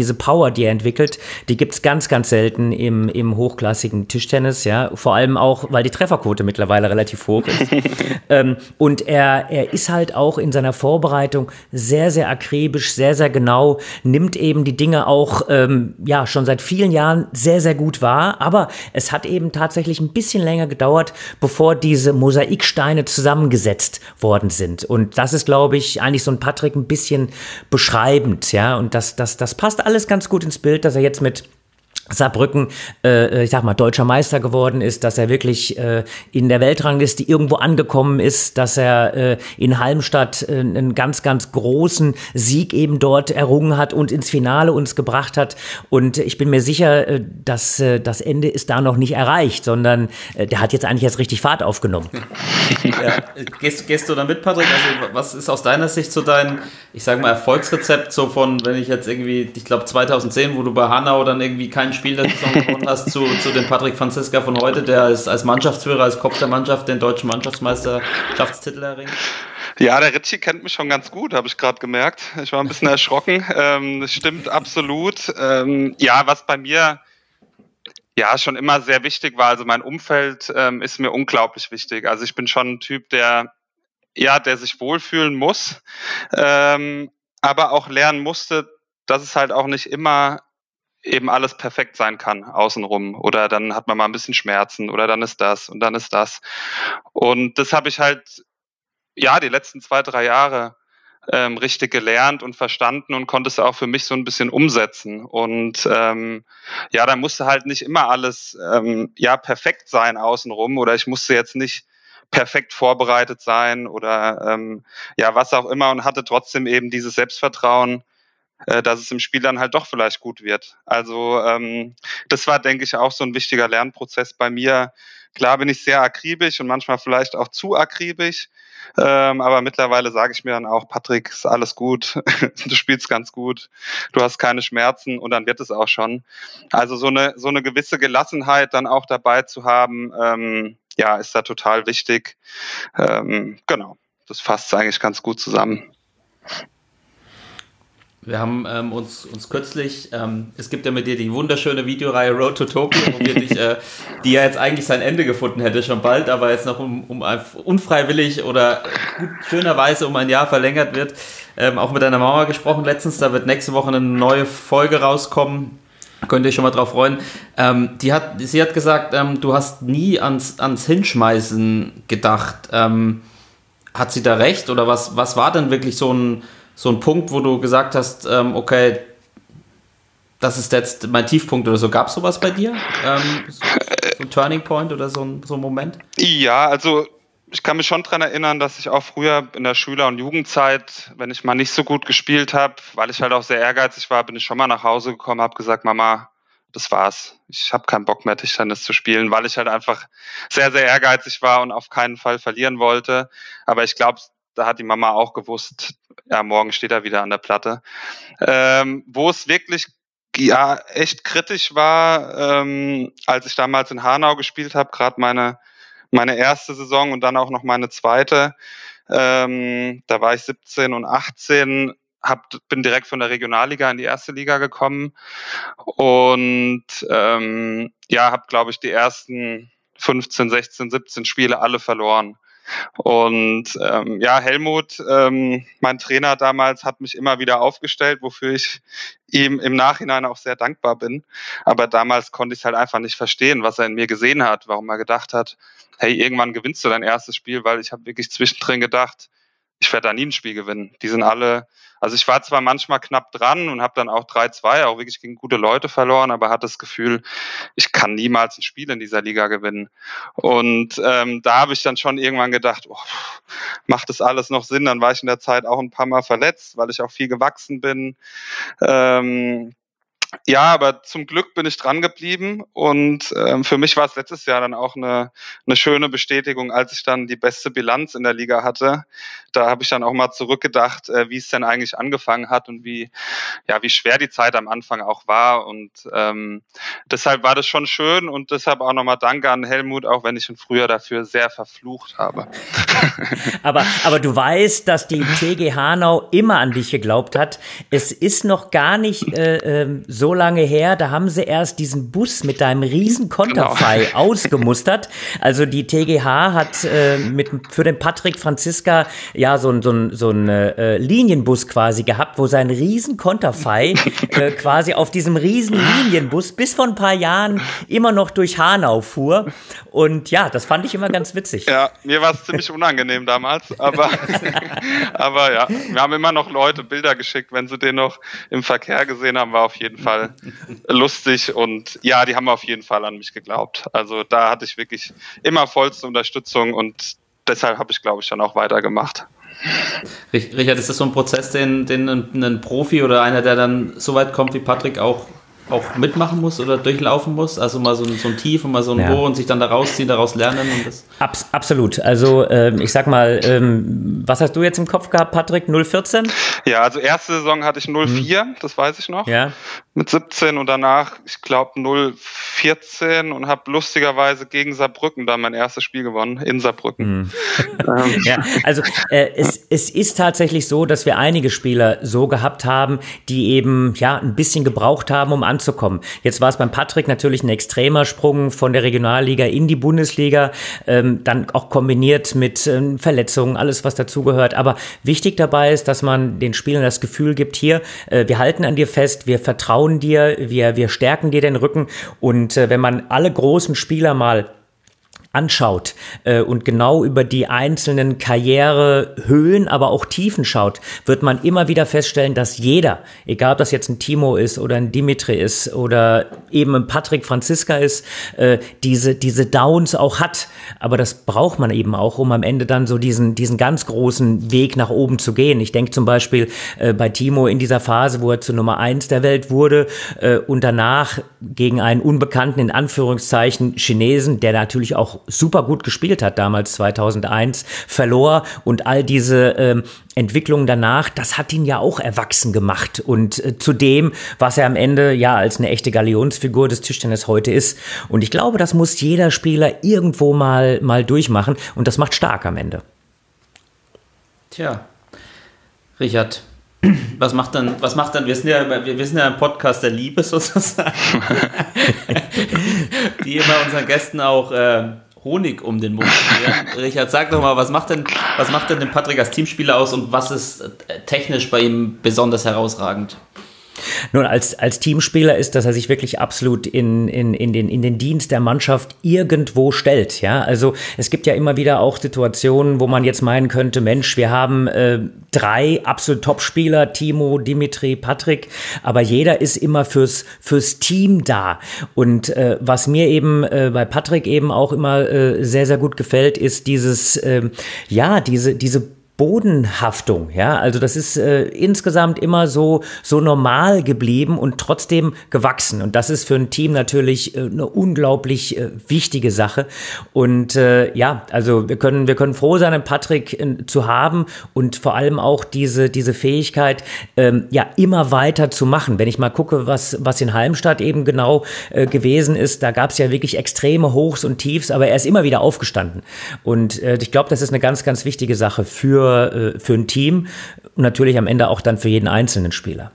Power, die er entwickelt, die gibt's ganz, ganz selten im hochklassigen Tischtennis, ja. Vor allem auch, weil die Trefferquote mittlerweile relativ hoch ist. Und er ist halt auch in seiner Vorbereitung sehr, sehr akribisch, sehr, sehr genau, nimmt eben die Dinge auch, schon seit vielen Jahren sehr, sehr gut wahr. Aber es hat eben tatsächlich ein bisschen länger gedauert, bevor diese Mosaiksteine zusammengesetzt worden sind. Und das ist, glaube ich, eigentlich so ein Patrick ein bisschen beschreibend, ja. Und das passt alles ganz gut ins Bild, dass er jetzt mit Saarbrücken, deutscher Meister geworden ist, dass er wirklich in der Weltrangliste irgendwo angekommen ist, dass er in Halmstad einen ganz, ganz großen Sieg eben dort errungen hat und ins Finale uns gebracht hat. Und ich bin mir sicher, dass das Ende ist da noch nicht erreicht, sondern der hat jetzt eigentlich erst richtig Fahrt aufgenommen. Ja. Gehst du da mit, Patrick? Also was ist aus deiner Sicht so dein, ich sage mal, Erfolgsrezept so von, wenn ich jetzt irgendwie, ich glaube 2010, wo du bei Hanau dann irgendwie kein Spiel der Saison gewonnen hast, zu dem Patrick Franziska von heute, der als Mannschaftsführer, als Kopf der Mannschaft den deutschen Mannschaftsmeisterschaftstitel erringt? Ja, der Ritchie kennt mich schon ganz gut, habe ich gerade gemerkt. Ich war ein bisschen erschrocken. Das stimmt absolut. Was bei mir schon immer sehr wichtig war, also mein Umfeld ist mir unglaublich wichtig. Also ich bin schon ein Typ, der sich wohlfühlen muss, aber auch lernen musste, dass es halt auch nicht immer eben alles perfekt sein kann außenrum, oder dann hat man mal ein bisschen Schmerzen oder dann ist das und dann ist das. Und das habe ich halt die letzten 2-3 Jahre richtig gelernt und verstanden und konnte es auch für mich so ein bisschen umsetzen. Und da musste halt nicht immer alles perfekt sein außenrum, oder ich musste jetzt nicht perfekt vorbereitet sein oder was auch immer, und hatte trotzdem eben dieses Selbstvertrauen, dass es im Spiel dann halt doch vielleicht gut wird. Also das war, denke ich, auch so ein wichtiger Lernprozess bei mir. Klar bin ich sehr akribisch und manchmal vielleicht auch zu akribisch, aber mittlerweile sage ich mir dann auch, Patrick, ist alles gut, du spielst ganz gut, du hast keine Schmerzen und dann wird es auch schon. Also so eine gewisse Gelassenheit dann auch dabei zu haben, ist da total wichtig. Genau, das fasst eigentlich ganz gut zusammen. Wir haben uns kürzlich, es gibt ja mit dir die wunderschöne Videoreihe Road to Tokyo, wo wir dich, die ja jetzt eigentlich sein Ende gefunden hätte schon bald, aber jetzt noch um unfreiwillig oder schönerweise um ein Jahr verlängert wird, auch mit deiner Mama gesprochen letztens. Da wird nächste Woche eine neue Folge rauskommen. Könnt ihr euch schon mal drauf freuen. Sie hat gesagt, du hast nie ans Hinschmeißen gedacht. Hat sie da recht? Oder was war denn wirklich so ein Punkt, wo du gesagt hast, okay, das ist jetzt mein Tiefpunkt oder so. Gab es sowas bei dir? So ein Turning Point oder so ein Moment? Ja, also ich kann mich schon daran erinnern, dass ich auch früher in der Schüler- und Jugendzeit, wenn ich mal nicht so gut gespielt habe, weil ich halt auch sehr ehrgeizig war, bin ich schon mal nach Hause gekommen, habe gesagt, Mama, das war's. Ich habe keinen Bock mehr, Tischtennis zu spielen, weil ich halt einfach sehr, sehr ehrgeizig war und auf keinen Fall verlieren wollte. Aber ich glaube, da hat die Mama auch gewusst, ja, morgen steht er wieder an der Platte. Wo es wirklich echt kritisch war, als ich damals in Hanau gespielt habe, gerade meine erste Saison und dann auch noch meine zweite. Da war ich 17 und 18, bin direkt von der Regionalliga in die erste Liga gekommen und habe, glaube ich, die ersten 15, 16, 17 Spiele alle verloren. Und Helmut, mein Trainer damals, hat mich immer wieder aufgestellt, wofür ich ihm im Nachhinein auch sehr dankbar bin. Aber damals konnte ich es halt einfach nicht verstehen, was er in mir gesehen hat, warum er gedacht hat, hey, irgendwann gewinnst du dein erstes Spiel, weil ich habe wirklich zwischendrin gedacht, ich werde da nie ein Spiel gewinnen. Die sind alle, also ich war zwar manchmal knapp dran und habe dann auch 3-2, auch wirklich gegen gute Leute verloren, aber hatte das Gefühl, ich kann niemals ein Spiel in dieser Liga gewinnen. Und da habe ich dann schon irgendwann gedacht, macht das alles noch Sinn? Dann war ich in der Zeit auch ein paar Mal verletzt, weil ich auch viel gewachsen bin. Aber zum Glück bin ich dran geblieben und für mich war es letztes Jahr dann auch eine schöne Bestätigung, als ich dann die beste Bilanz in der Liga hatte. Da habe ich dann auch mal zurückgedacht, wie es denn eigentlich angefangen hat und wie schwer die Zeit am Anfang auch war, und deshalb war das schon schön und deshalb auch nochmal Danke an Helmut, auch wenn ich ihn früher dafür sehr verflucht habe. Aber du weißt, dass die TG Hanau immer an dich geglaubt hat. Es ist noch gar nicht so lange her, da haben sie erst diesen Bus mit deinem riesen Konterfei ausgemustert. Also die TGH hat für den Patrick Franziska ja so ein Linienbus quasi gehabt, wo sein riesen Konterfei quasi auf diesem riesen Linienbus bis vor ein paar Jahren immer noch durch Hanau fuhr. Und ja, das fand ich immer ganz witzig. Ja, mir war es ziemlich unangenehm damals, aber ja, wir haben immer noch Leute Bilder geschickt, wenn sie den noch im Verkehr gesehen haben, war auf jeden Fall lustig und ja, die haben auf jeden Fall an mich geglaubt. Also da hatte ich wirklich immer vollste Unterstützung und deshalb habe ich, glaube ich, dann auch weitergemacht. Richard, ist das so ein Prozess, den ein Profi oder einer, der dann so weit kommt wie Patrick, auch mitmachen muss oder durchlaufen muss? Also mal so ein Tief und mal so ein Hoch und sich dann da rausziehen, daraus lernen? Und das Absolut. Also ich sag mal, was hast du jetzt im Kopf gehabt, Patrick? 0,14? Ja, also erste Saison hatte ich 0,4, das weiß ich noch. Ja. Mit 17 und danach, ich glaube, 0,14 und habe lustigerweise gegen Saarbrücken dann mein erstes Spiel gewonnen, in Saarbrücken. Ja, also es ist tatsächlich so, dass wir einige Spieler so gehabt haben, die eben ja ein bisschen gebraucht haben, um anzukommen. Jetzt war es beim Patrick natürlich ein extremer Sprung von der Regionalliga in die Bundesliga, dann auch kombiniert mit Verletzungen, alles was dazugehört. Aber wichtig dabei ist, dass man den Spielern das Gefühl gibt, hier, wir halten an dir fest, wir vertrauen dir, wir stärken dir den Rücken. Und wenn man alle großen Spieler mal anschaut und genau über die einzelnen Karrierehöhen, aber auch Tiefen schaut, wird man immer wieder feststellen, dass jeder, egal ob das jetzt ein Timo ist oder ein Dimitri ist oder eben ein Patrick Franziska ist, diese Downs auch hat. Aber das braucht man eben auch, um am Ende dann so diesen ganz großen Weg nach oben zu gehen. Ich denke zum Beispiel bei Timo in dieser Phase, wo er zur Nummer 1 der Welt wurde und danach gegen einen unbekannten, in Anführungszeichen, Chinesen, der natürlich auch super gut gespielt hat, damals 2001, verlor und all diese Entwicklungen danach, das hat ihn ja auch erwachsen gemacht und zu dem, was er am Ende ja als eine echte Galionsfigur des Tischtennis heute ist. Und ich glaube, das muss jeder Spieler irgendwo mal durchmachen und das macht stark am Ende. Tja, Richard, was macht dann, wir sind ja ein Podcast der Liebe sozusagen, die immer unseren Gästen auch Honig um den Mund schmieren. Richard, sag doch mal, was macht denn den Patrick als Teamspieler aus und was ist technisch bei ihm besonders herausragend? Nun, als Teamspieler ist, dass er sich wirklich absolut in den Dienst der Mannschaft irgendwo stellt. Ja, also es gibt ja immer wieder auch Situationen, wo man jetzt meinen könnte, Mensch, wir haben 3 absolut Top-Spieler, Timo, Dimitri, Patrick, aber jeder ist immer fürs Team da. Und was mir eben bei Patrick eben auch immer sehr, sehr gut gefällt, ist diese Bodenhaftung, ja, also das ist insgesamt immer so normal geblieben und trotzdem gewachsen und das ist für ein Team natürlich eine unglaublich wichtige Sache und ja, also wir können froh sein, einen Patrick zu haben und vor allem auch diese Fähigkeit, ja, immer weiter zu machen. Wenn ich mal gucke, was in Halmstad eben genau gewesen ist, da gab es ja wirklich extreme Hochs und Tiefs, aber er ist immer wieder aufgestanden und ich glaube, das ist eine ganz, ganz wichtige Sache für ein Team und natürlich am Ende auch dann für jeden einzelnen Spieler.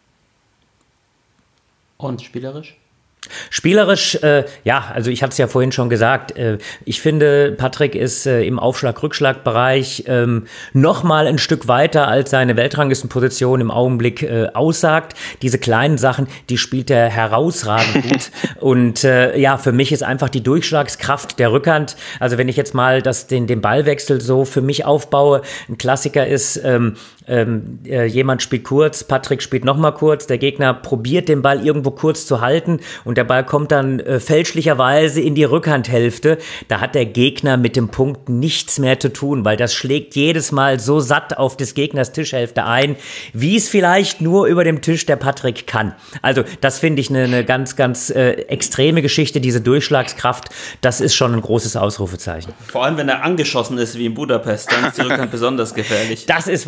Und spielerisch? Spielerisch, ja, also ich hatte es ja vorhin schon gesagt, ich finde, Patrick ist im Aufschlag-Rückschlag-Bereich noch mal ein Stück weiter, als seine Weltranglistenposition im Augenblick aussagt. Diese kleinen Sachen, die spielt er herausragend gut. Und ja, für mich ist einfach die Durchschlagskraft der Rückhand, also wenn ich jetzt mal den Ballwechsel so für mich aufbaue, ein Klassiker ist, jemand spielt kurz, Patrick spielt noch mal kurz, der Gegner probiert den Ball irgendwo kurz zu halten und der Ball kommt dann fälschlicherweise in die Rückhandhälfte. Da hat der Gegner mit dem Punkt nichts mehr zu tun, weil das schlägt jedes Mal so satt auf des Gegners Tischhälfte ein, wie es vielleicht nur über dem Tisch der Patrick kann. Also das finde ich eine ganz, ganz extreme Geschichte, diese Durchschlagskraft, das ist schon ein großes Ausrufezeichen. Vor allem, wenn er angeschossen ist wie in Budapest, dann ist die Rückhand besonders gefährlich. Das ist Wahnsinn.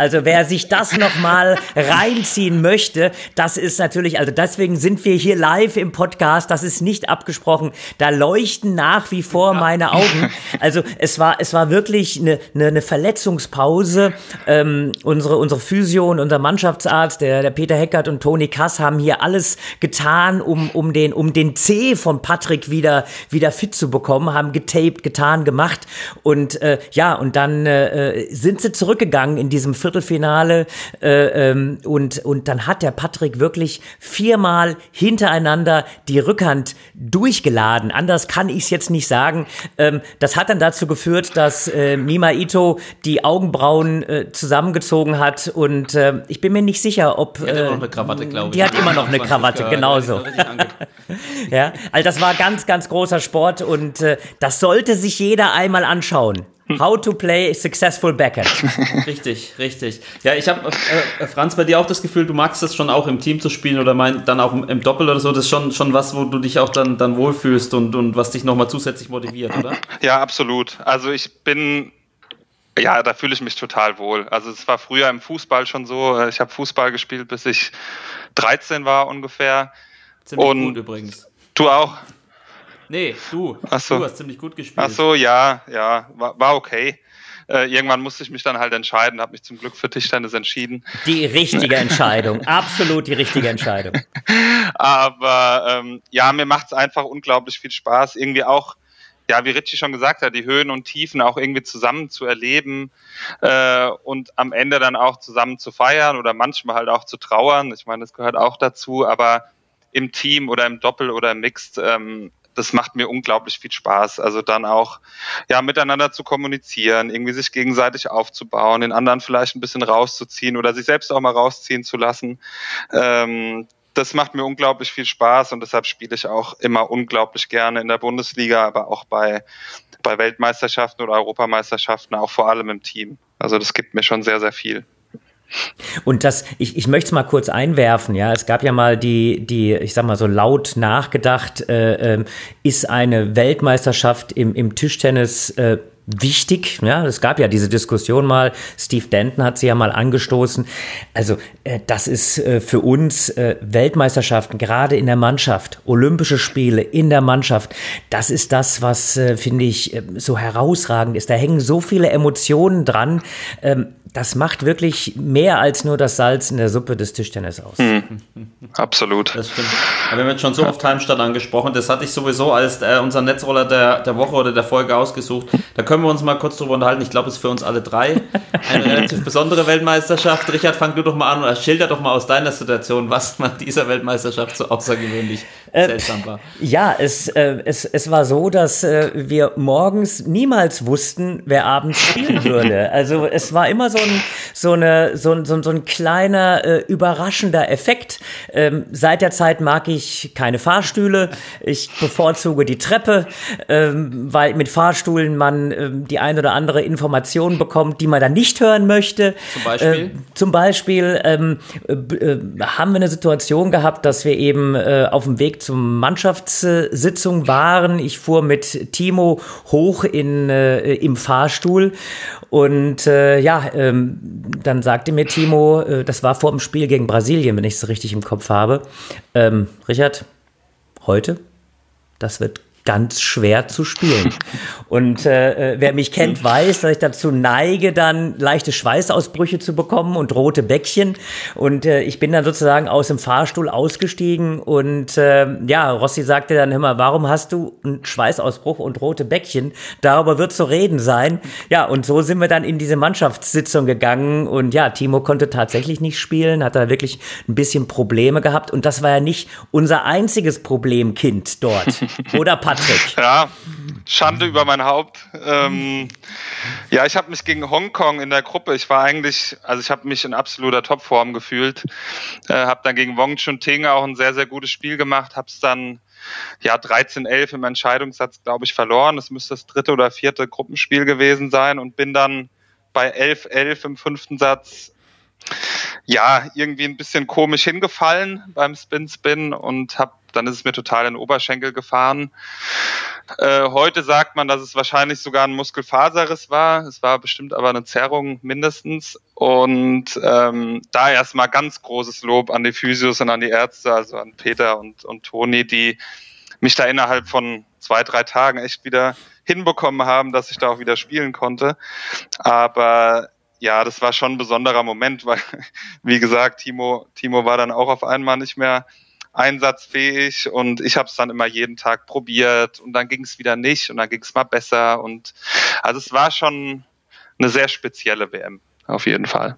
Also wer sich das nochmal reinziehen möchte, das ist natürlich, also deswegen sind wir hier live im Podcast, das ist nicht abgesprochen, da leuchten nach wie vor meine Augen. Also es war wirklich eine Verletzungspause. Unsere Physio und unser Mannschaftsarzt, der Peter Heckert und Toni Kass haben hier alles getan, um den C von Patrick wieder fit zu bekommen, haben getaped, getan, gemacht und und dann sind sie zurückgegangen in diesem Viertelfinale und dann hat der Patrick wirklich 4-mal hintereinander die Rückhand durchgeladen. Anders kann ich es jetzt nicht sagen. Das hat dann dazu geführt, dass Mima Ito die Augenbrauen zusammengezogen hat und ich bin mir nicht sicher, ob... Die hat immer noch eine Krawatte, glaube ich. Die hat immer noch eine Krawatte, genauso. Ja, also das war ganz, ganz großer Sport und das sollte sich jeder einmal anschauen. How to play a successful backhand. Richtig. Ja, ich habe, Franz, bei dir auch das Gefühl, du magst das schon auch im Team zu spielen oder dann auch im Doppel oder so. Das ist schon was, wo du dich auch dann wohlfühlst und was dich nochmal zusätzlich motiviert, oder? Ja, absolut. Also da fühle ich mich total wohl. Also es war früher im Fußball schon so. Ich habe Fußball gespielt, bis ich 13 war ungefähr. Ziemlich gut übrigens. Du auch? Nee, du. Ach so. Du hast ziemlich gut gespielt. Ach so, ja, war okay. Irgendwann musste ich mich dann halt entscheiden, habe mich zum Glück für Tischtennis entschieden. Die richtige Entscheidung, absolut die richtige Entscheidung. Aber mir macht es einfach unglaublich viel Spaß, irgendwie auch, ja, wie Richie schon gesagt hat, die Höhen und Tiefen auch irgendwie zusammen zu erleben und am Ende dann auch zusammen zu feiern oder manchmal halt auch zu trauern. Ich meine, das gehört auch dazu, aber im Team oder im Doppel oder im Mixed, das macht mir unglaublich viel Spaß. Also dann auch, ja, miteinander zu kommunizieren, irgendwie sich gegenseitig aufzubauen, den anderen vielleicht ein bisschen rauszuziehen oder sich selbst auch mal rausziehen zu lassen. Das macht mir unglaublich viel Spaß und deshalb spiele ich auch immer unglaublich gerne in der Bundesliga, aber auch bei Weltmeisterschaften oder Europameisterschaften, auch vor allem im Team. Also das gibt mir schon sehr, sehr viel. Und ich möchte es mal kurz einwerfen, ja, es gab ja mal ich sag mal so laut nachgedacht, ist eine Weltmeisterschaft im Tischtennis wichtig, ja, es gab ja diese Diskussion mal, Steve Denton hat sie ja mal angestoßen, also das ist für uns Weltmeisterschaften, gerade in der Mannschaft, Olympische Spiele in der Mannschaft, das ist das, was, finde ich, so herausragend ist, da hängen so viele Emotionen dran, das macht wirklich mehr als nur das Salz in der Suppe des Tischtennis aus. Absolut. Das stimmt. Aber wir haben jetzt schon so oft Heimstatt angesprochen. Das hatte ich sowieso als unser Netzroller der Woche oder der Folge ausgesucht. Da können wir uns mal kurz drüber unterhalten. Ich glaube, es ist für uns alle drei eine relativ besondere Weltmeisterschaft. Richard, fang du doch mal an oder schilder doch mal aus deiner Situation, was nach dieser Weltmeisterschaft so außergewöhnlich seltsam war. Ja, es war so, dass wir morgens niemals wussten, wer abends spielen würde. Also es war immer so ein kleiner überraschender Effekt. Seit der Zeit mag ich keine Fahrstühle. Ich bevorzuge die Treppe, weil mit Fahrstühlen man die ein oder andere Information bekommt, die man dann nicht hören möchte. Zum Beispiel haben wir eine Situation gehabt, dass wir eben auf dem Weg zum Mannschaftssitzung waren. Ich fuhr mit Timo hoch im Fahrstuhl und dann sagte mir Timo, das war vor dem Spiel gegen Brasilien, wenn ich es richtig im Kopf habe, Richard, heute, das wird ganz schwer zu spielen. Und wer mich kennt, weiß, dass ich dazu neige, dann leichte Schweißausbrüche zu bekommen und rote Bäckchen. Und ich bin dann sozusagen aus dem Fahrstuhl ausgestiegen und Rossi sagte dann immer, warum hast du einen Schweißausbruch und rote Bäckchen? Darüber wird zu reden sein. Ja, und so sind wir dann in diese Mannschaftssitzung gegangen und ja, Timo konnte tatsächlich nicht spielen, hat da wirklich ein bisschen Probleme gehabt und das war ja nicht unser einziges Problemkind dort. Oder Patrick? Ja, Schande über mein Haupt. Ich habe mich gegen Hongkong in der Gruppe, ich habe mich in absoluter Topform gefühlt, habe dann gegen Wong Chun-Ting auch ein sehr, sehr gutes Spiel gemacht, habe es dann 13-11 im Entscheidungssatz, glaube ich, verloren. Das müsste das 3. oder 4. Gruppenspiel gewesen sein und bin dann bei 11-11 im 5. Satz ja, irgendwie ein bisschen komisch hingefallen beim Spin und dann ist es mir total in den Oberschenkel gefahren. Heute sagt man, dass es wahrscheinlich sogar ein Muskelfaserriss war. Es war bestimmt aber eine Zerrung mindestens. Und da erstmal ganz großes Lob an die Physios und an die Ärzte, also an Peter und Toni, die mich da innerhalb von 2-3 Tagen echt wieder hinbekommen haben, dass ich da auch wieder spielen konnte. Aber ja, das war schon ein besonderer Moment, weil, wie gesagt, Timo war dann auch auf einmal nicht mehr einsatzfähig und ich habe es dann immer jeden Tag probiert und dann ging es wieder nicht und dann ging es mal besser und also es war schon eine sehr spezielle WM, auf jeden Fall.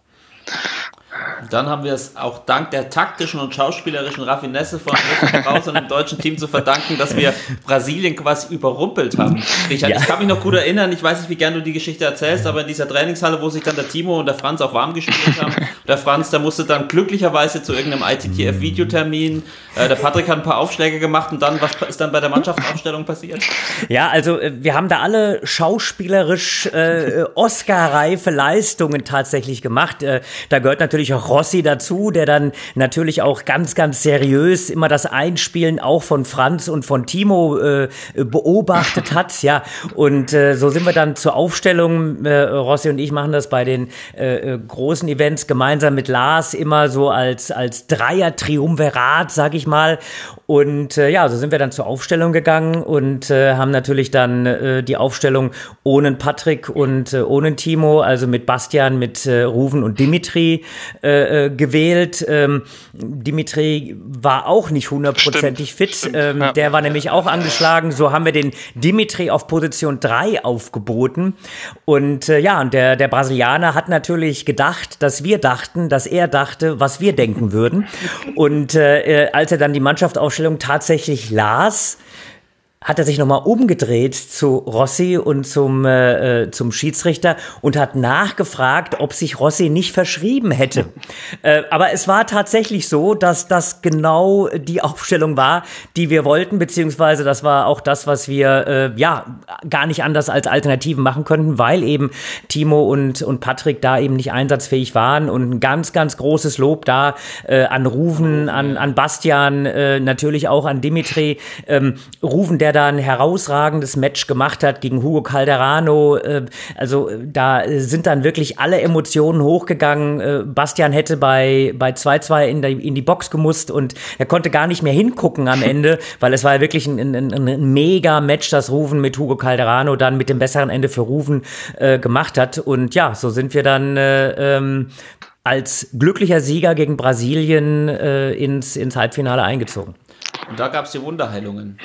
Dann haben wir es auch dank der taktischen und schauspielerischen Raffinesse von Richard Krause und dem deutschen Team zu verdanken, dass wir Brasilien quasi überrumpelt haben. Richard, Ich kann mich noch gut erinnern, ich weiß nicht, wie gern du die Geschichte erzählst, aber in dieser Trainingshalle, wo sich dann der Timo und der Franz auch warm gespielt haben, der Franz, der musste dann glücklicherweise zu irgendeinem ITTF-Videotermin, der Patrick hat ein paar Aufschläge gemacht und dann, was ist dann bei der Mannschaftsaufstellung passiert? Ja, also wir haben da alle schauspielerisch Oscar-reife Leistungen tatsächlich gemacht. Da gehört natürlich auch Rossi dazu, der dann natürlich auch ganz, ganz seriös immer das Einspielen auch von Franz und von Timo beobachtet hat. Ja, und so sind wir dann zur Aufstellung. Rossi und ich machen das bei den großen Events gemeinsam mit Lars immer so als Dreier-Triumvirat, sag ich mal. Und ja, so sind wir dann zur Aufstellung gegangen und haben natürlich dann die Aufstellung ohne Patrick und ohne Timo, also mit Bastian, mit Ruven und Dimitri gewählt. Dimitri war auch nicht 100%ig fit. Ja. Der war nämlich auch angeschlagen. So haben wir den Dimitri auf Position 3 aufgeboten. Und ja, und der Brasilianer hat natürlich gedacht, dass er dachte, was wir denken würden. Und als er dann die Mannschaftsaufstellung tatsächlich las, hat er sich nochmal umgedreht zu Rossi und zum Schiedsrichter und hat nachgefragt, ob sich Rossi nicht verschrieben hätte. Aber es war tatsächlich so, dass das genau die Aufstellung war, die wir wollten, beziehungsweise das war auch das, was wir gar nicht anders als Alternativen machen könnten, weil eben Timo und Patrick da eben nicht einsatzfähig waren und ein ganz, ganz großes Lob da an Ruven, an Bastian, natürlich auch an Dimitri. Ruven, der da ein herausragendes Match gemacht hat gegen Hugo Calderano. Also da sind dann wirklich alle Emotionen hochgegangen. Bastian hätte bei 2-2 in die Box gemusst und er konnte gar nicht mehr hingucken am Ende, weil es war ja wirklich ein mega Match, das Ruven mit Hugo Calderano dann mit dem besseren Ende für Ruven gemacht hat. Und ja, so sind wir dann als glücklicher Sieger gegen Brasilien ins Halbfinale eingezogen. Und da gab es die Wunderheilungen.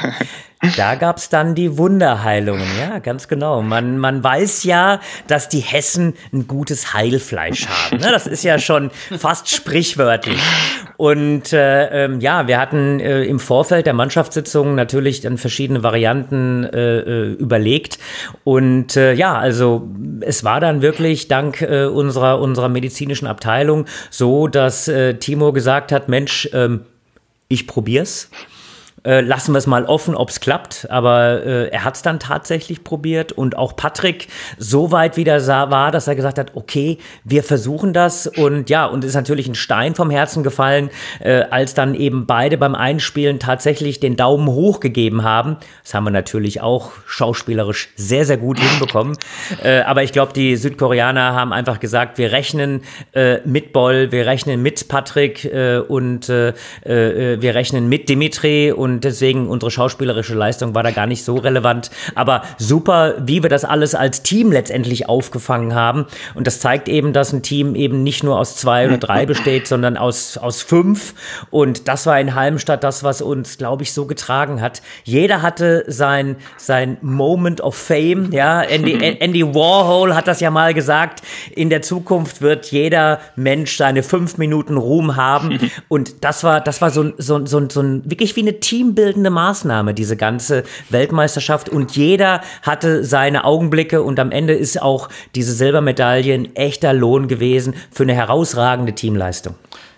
Da gab es dann die Wunderheilungen, ja, ganz genau. Man weiß ja, dass die Hessen ein gutes Heilfleisch haben. Ne? Das ist ja schon fast sprichwörtlich. Und ja, wir hatten im Vorfeld der Mannschaftssitzung natürlich dann verschiedene Varianten überlegt. Und ja, also es war dann wirklich dank unserer medizinischen Abteilung so, dass Timo gesagt hat, Mensch, ich probier's. Lassen wir es mal offen, ob es klappt, aber er hat es dann tatsächlich probiert und auch Patrick so weit wieder war, dass er gesagt hat, okay, wir versuchen das und ja, und es ist natürlich ein Stein vom Herzen gefallen, als dann eben beide beim Einspielen tatsächlich den Daumen hoch gegeben haben. Das haben wir natürlich auch schauspielerisch sehr, sehr gut hinbekommen, aber ich glaube, die Südkoreaner haben einfach gesagt, wir rechnen mit Boll, wir rechnen mit Patrick und wir rechnen mit Dimitri und deswegen unsere schauspielerische Leistung war da gar nicht so relevant. Aber super, wie wir das alles als Team letztendlich aufgefangen haben. Und das zeigt eben, dass ein Team eben nicht nur aus 2 oder 3 besteht, sondern aus 5. Und das war in Halmstad das, was uns, glaube ich, so getragen hat. Jeder hatte sein Moment of Fame. Ja, Andy Warhol hat das ja mal gesagt. In der Zukunft wird jeder Mensch seine 5 Minuten Ruhm haben. Und das war so ein wirklich wie eine teambildende Maßnahme, diese ganze Weltmeisterschaft. Und jeder hatte seine Augenblicke und am Ende ist auch diese Silbermedaille ein echter Lohn gewesen für eine herausragende Teamleistung.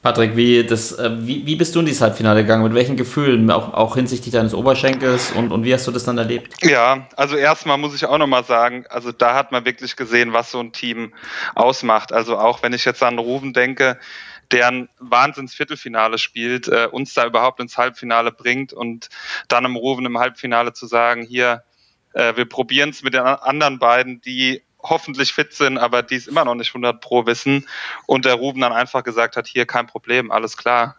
Patrick, wie bist du in dieses Halbfinale gegangen? Mit welchen Gefühlen, auch hinsichtlich deines Oberschenkels und wie hast du das dann erlebt? Ja, also erstmal muss ich auch nochmal sagen, also da hat man wirklich gesehen, was so ein Team ausmacht. Also auch wenn ich jetzt an Ruven denke, der ein Wahnsinns-Viertelfinale spielt, uns da überhaupt ins Halbfinale bringt und dann im Ruven im Halbfinale zu sagen, hier, wir probieren es mit den anderen beiden, die hoffentlich fit sind, aber die es immer noch nicht 100% wissen, und der Ruven dann einfach gesagt hat, hier, kein Problem, alles klar.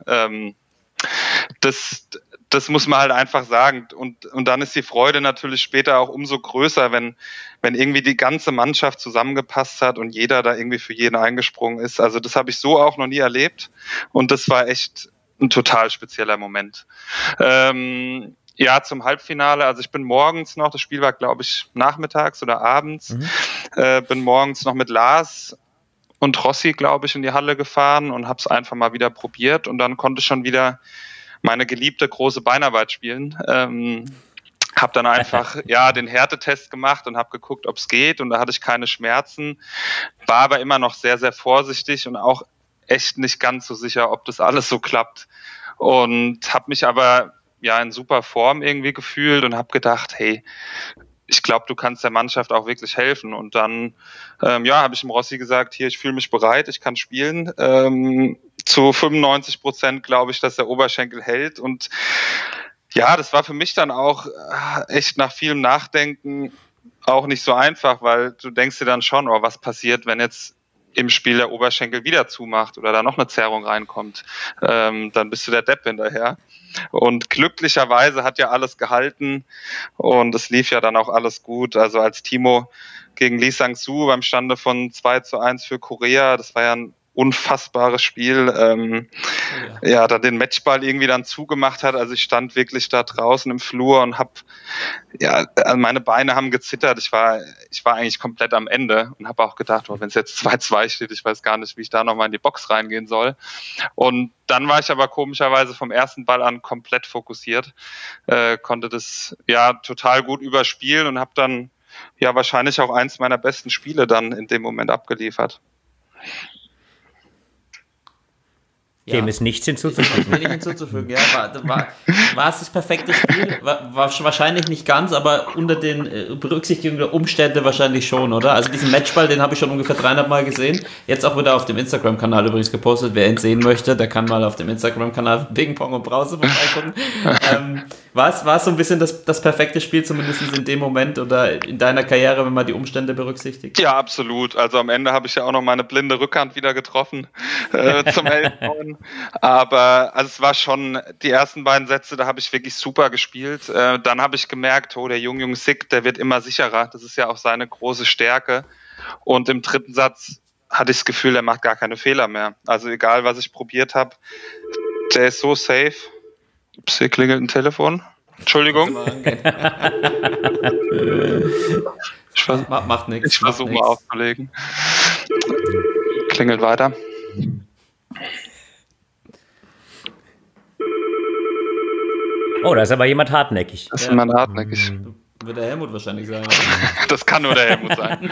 Das muss man halt einfach sagen. Und dann ist die Freude natürlich später auch umso größer, wenn irgendwie die ganze Mannschaft zusammengepasst hat und jeder da irgendwie für jeden eingesprungen ist. Also das habe ich so auch noch nie erlebt und das war echt ein total spezieller Moment. Ja, zum Halbfinale, also ich bin morgens noch, das Spiel war glaube ich nachmittags oder abends, bin morgens noch mit Lars und Rossi, glaube ich, in die Halle gefahren und habe es einfach mal wieder probiert und dann konnte ich schon wieder meine geliebte große Beinarbeit spielen. Habe dann einfach den Härtetest gemacht und habe geguckt, ob es geht, und da hatte ich keine Schmerzen, war aber immer noch sehr, sehr vorsichtig und auch echt nicht ganz so sicher, ob das alles so klappt, und habe mich aber in super Form irgendwie gefühlt und habe gedacht, hey, ich glaube, du kannst der Mannschaft auch wirklich helfen. Und dann habe ich dem Rossi gesagt, hier, ich fühle mich bereit, ich kann spielen. Zu 95% glaube ich, dass der Oberschenkel hält. Und ja, das war für mich dann auch echt nach vielem Nachdenken auch nicht so einfach, weil du denkst dir dann schon, was passiert, wenn jetzt im Spiel der Oberschenkel wieder zumacht oder da noch eine Zerrung reinkommt. Dann bist du der Depp hinterher. Und glücklicherweise hat ja alles gehalten und es lief ja dann auch alles gut. Also als Timo gegen Lee Sang-soo beim Stande von 2:1 für Korea, das war ja ein unfassbares Spiel, da den Matchball irgendwie dann zugemacht hat. Also ich stand wirklich da draußen im Flur und meine Beine haben gezittert. Ich war eigentlich komplett am Ende und habe auch gedacht, wenn es jetzt 2:2 steht, ich weiß gar nicht, wie ich da nochmal in die Box reingehen soll. Und dann war ich aber komischerweise vom ersten Ball an komplett fokussiert, konnte das total gut überspielen und habe dann wahrscheinlich auch eins meiner besten Spiele dann in dem Moment abgeliefert. Dem ist nichts hinzuzufügen. Wenig hinzuzufügen, ja. War es das perfekte Spiel? War wahrscheinlich nicht ganz, aber unter den Berücksichtigung der Umstände wahrscheinlich schon, oder? Also diesen Matchball, den habe ich schon ungefähr 300 Mal gesehen. Jetzt auch wieder auf dem Instagram-Kanal übrigens gepostet. Wer ihn sehen möchte, der kann mal auf dem Instagram-Kanal Ping Pong und Brause vorbeigucken. War es so ein bisschen das perfekte Spiel, zumindest in dem Moment oder in deiner Karriere, wenn man die Umstände berücksichtigt? Ja, absolut. Also am Ende habe ich ja auch noch meine blinde Rückhand wieder getroffen zum 11. Aber also es war schon, die ersten beiden Sätze, da habe ich wirklich super gespielt. Dann habe ich gemerkt, der Jung Sik, der wird immer sicherer. Das ist ja auch seine große Stärke. Und im dritten Satz hatte ich das Gefühl, er macht gar keine Fehler mehr. Also egal, was ich probiert habe, der ist so safe. Ups, hier klingelt ein Telefon. Entschuldigung. Macht nichts. Ich versuche mal aufzulegen. Klingelt weiter. Oh, da ist aber jemand hartnäckig. Das ist jemand hartnäckig. Wird der Helmut wahrscheinlich sein. Das kann nur der Helmut sein.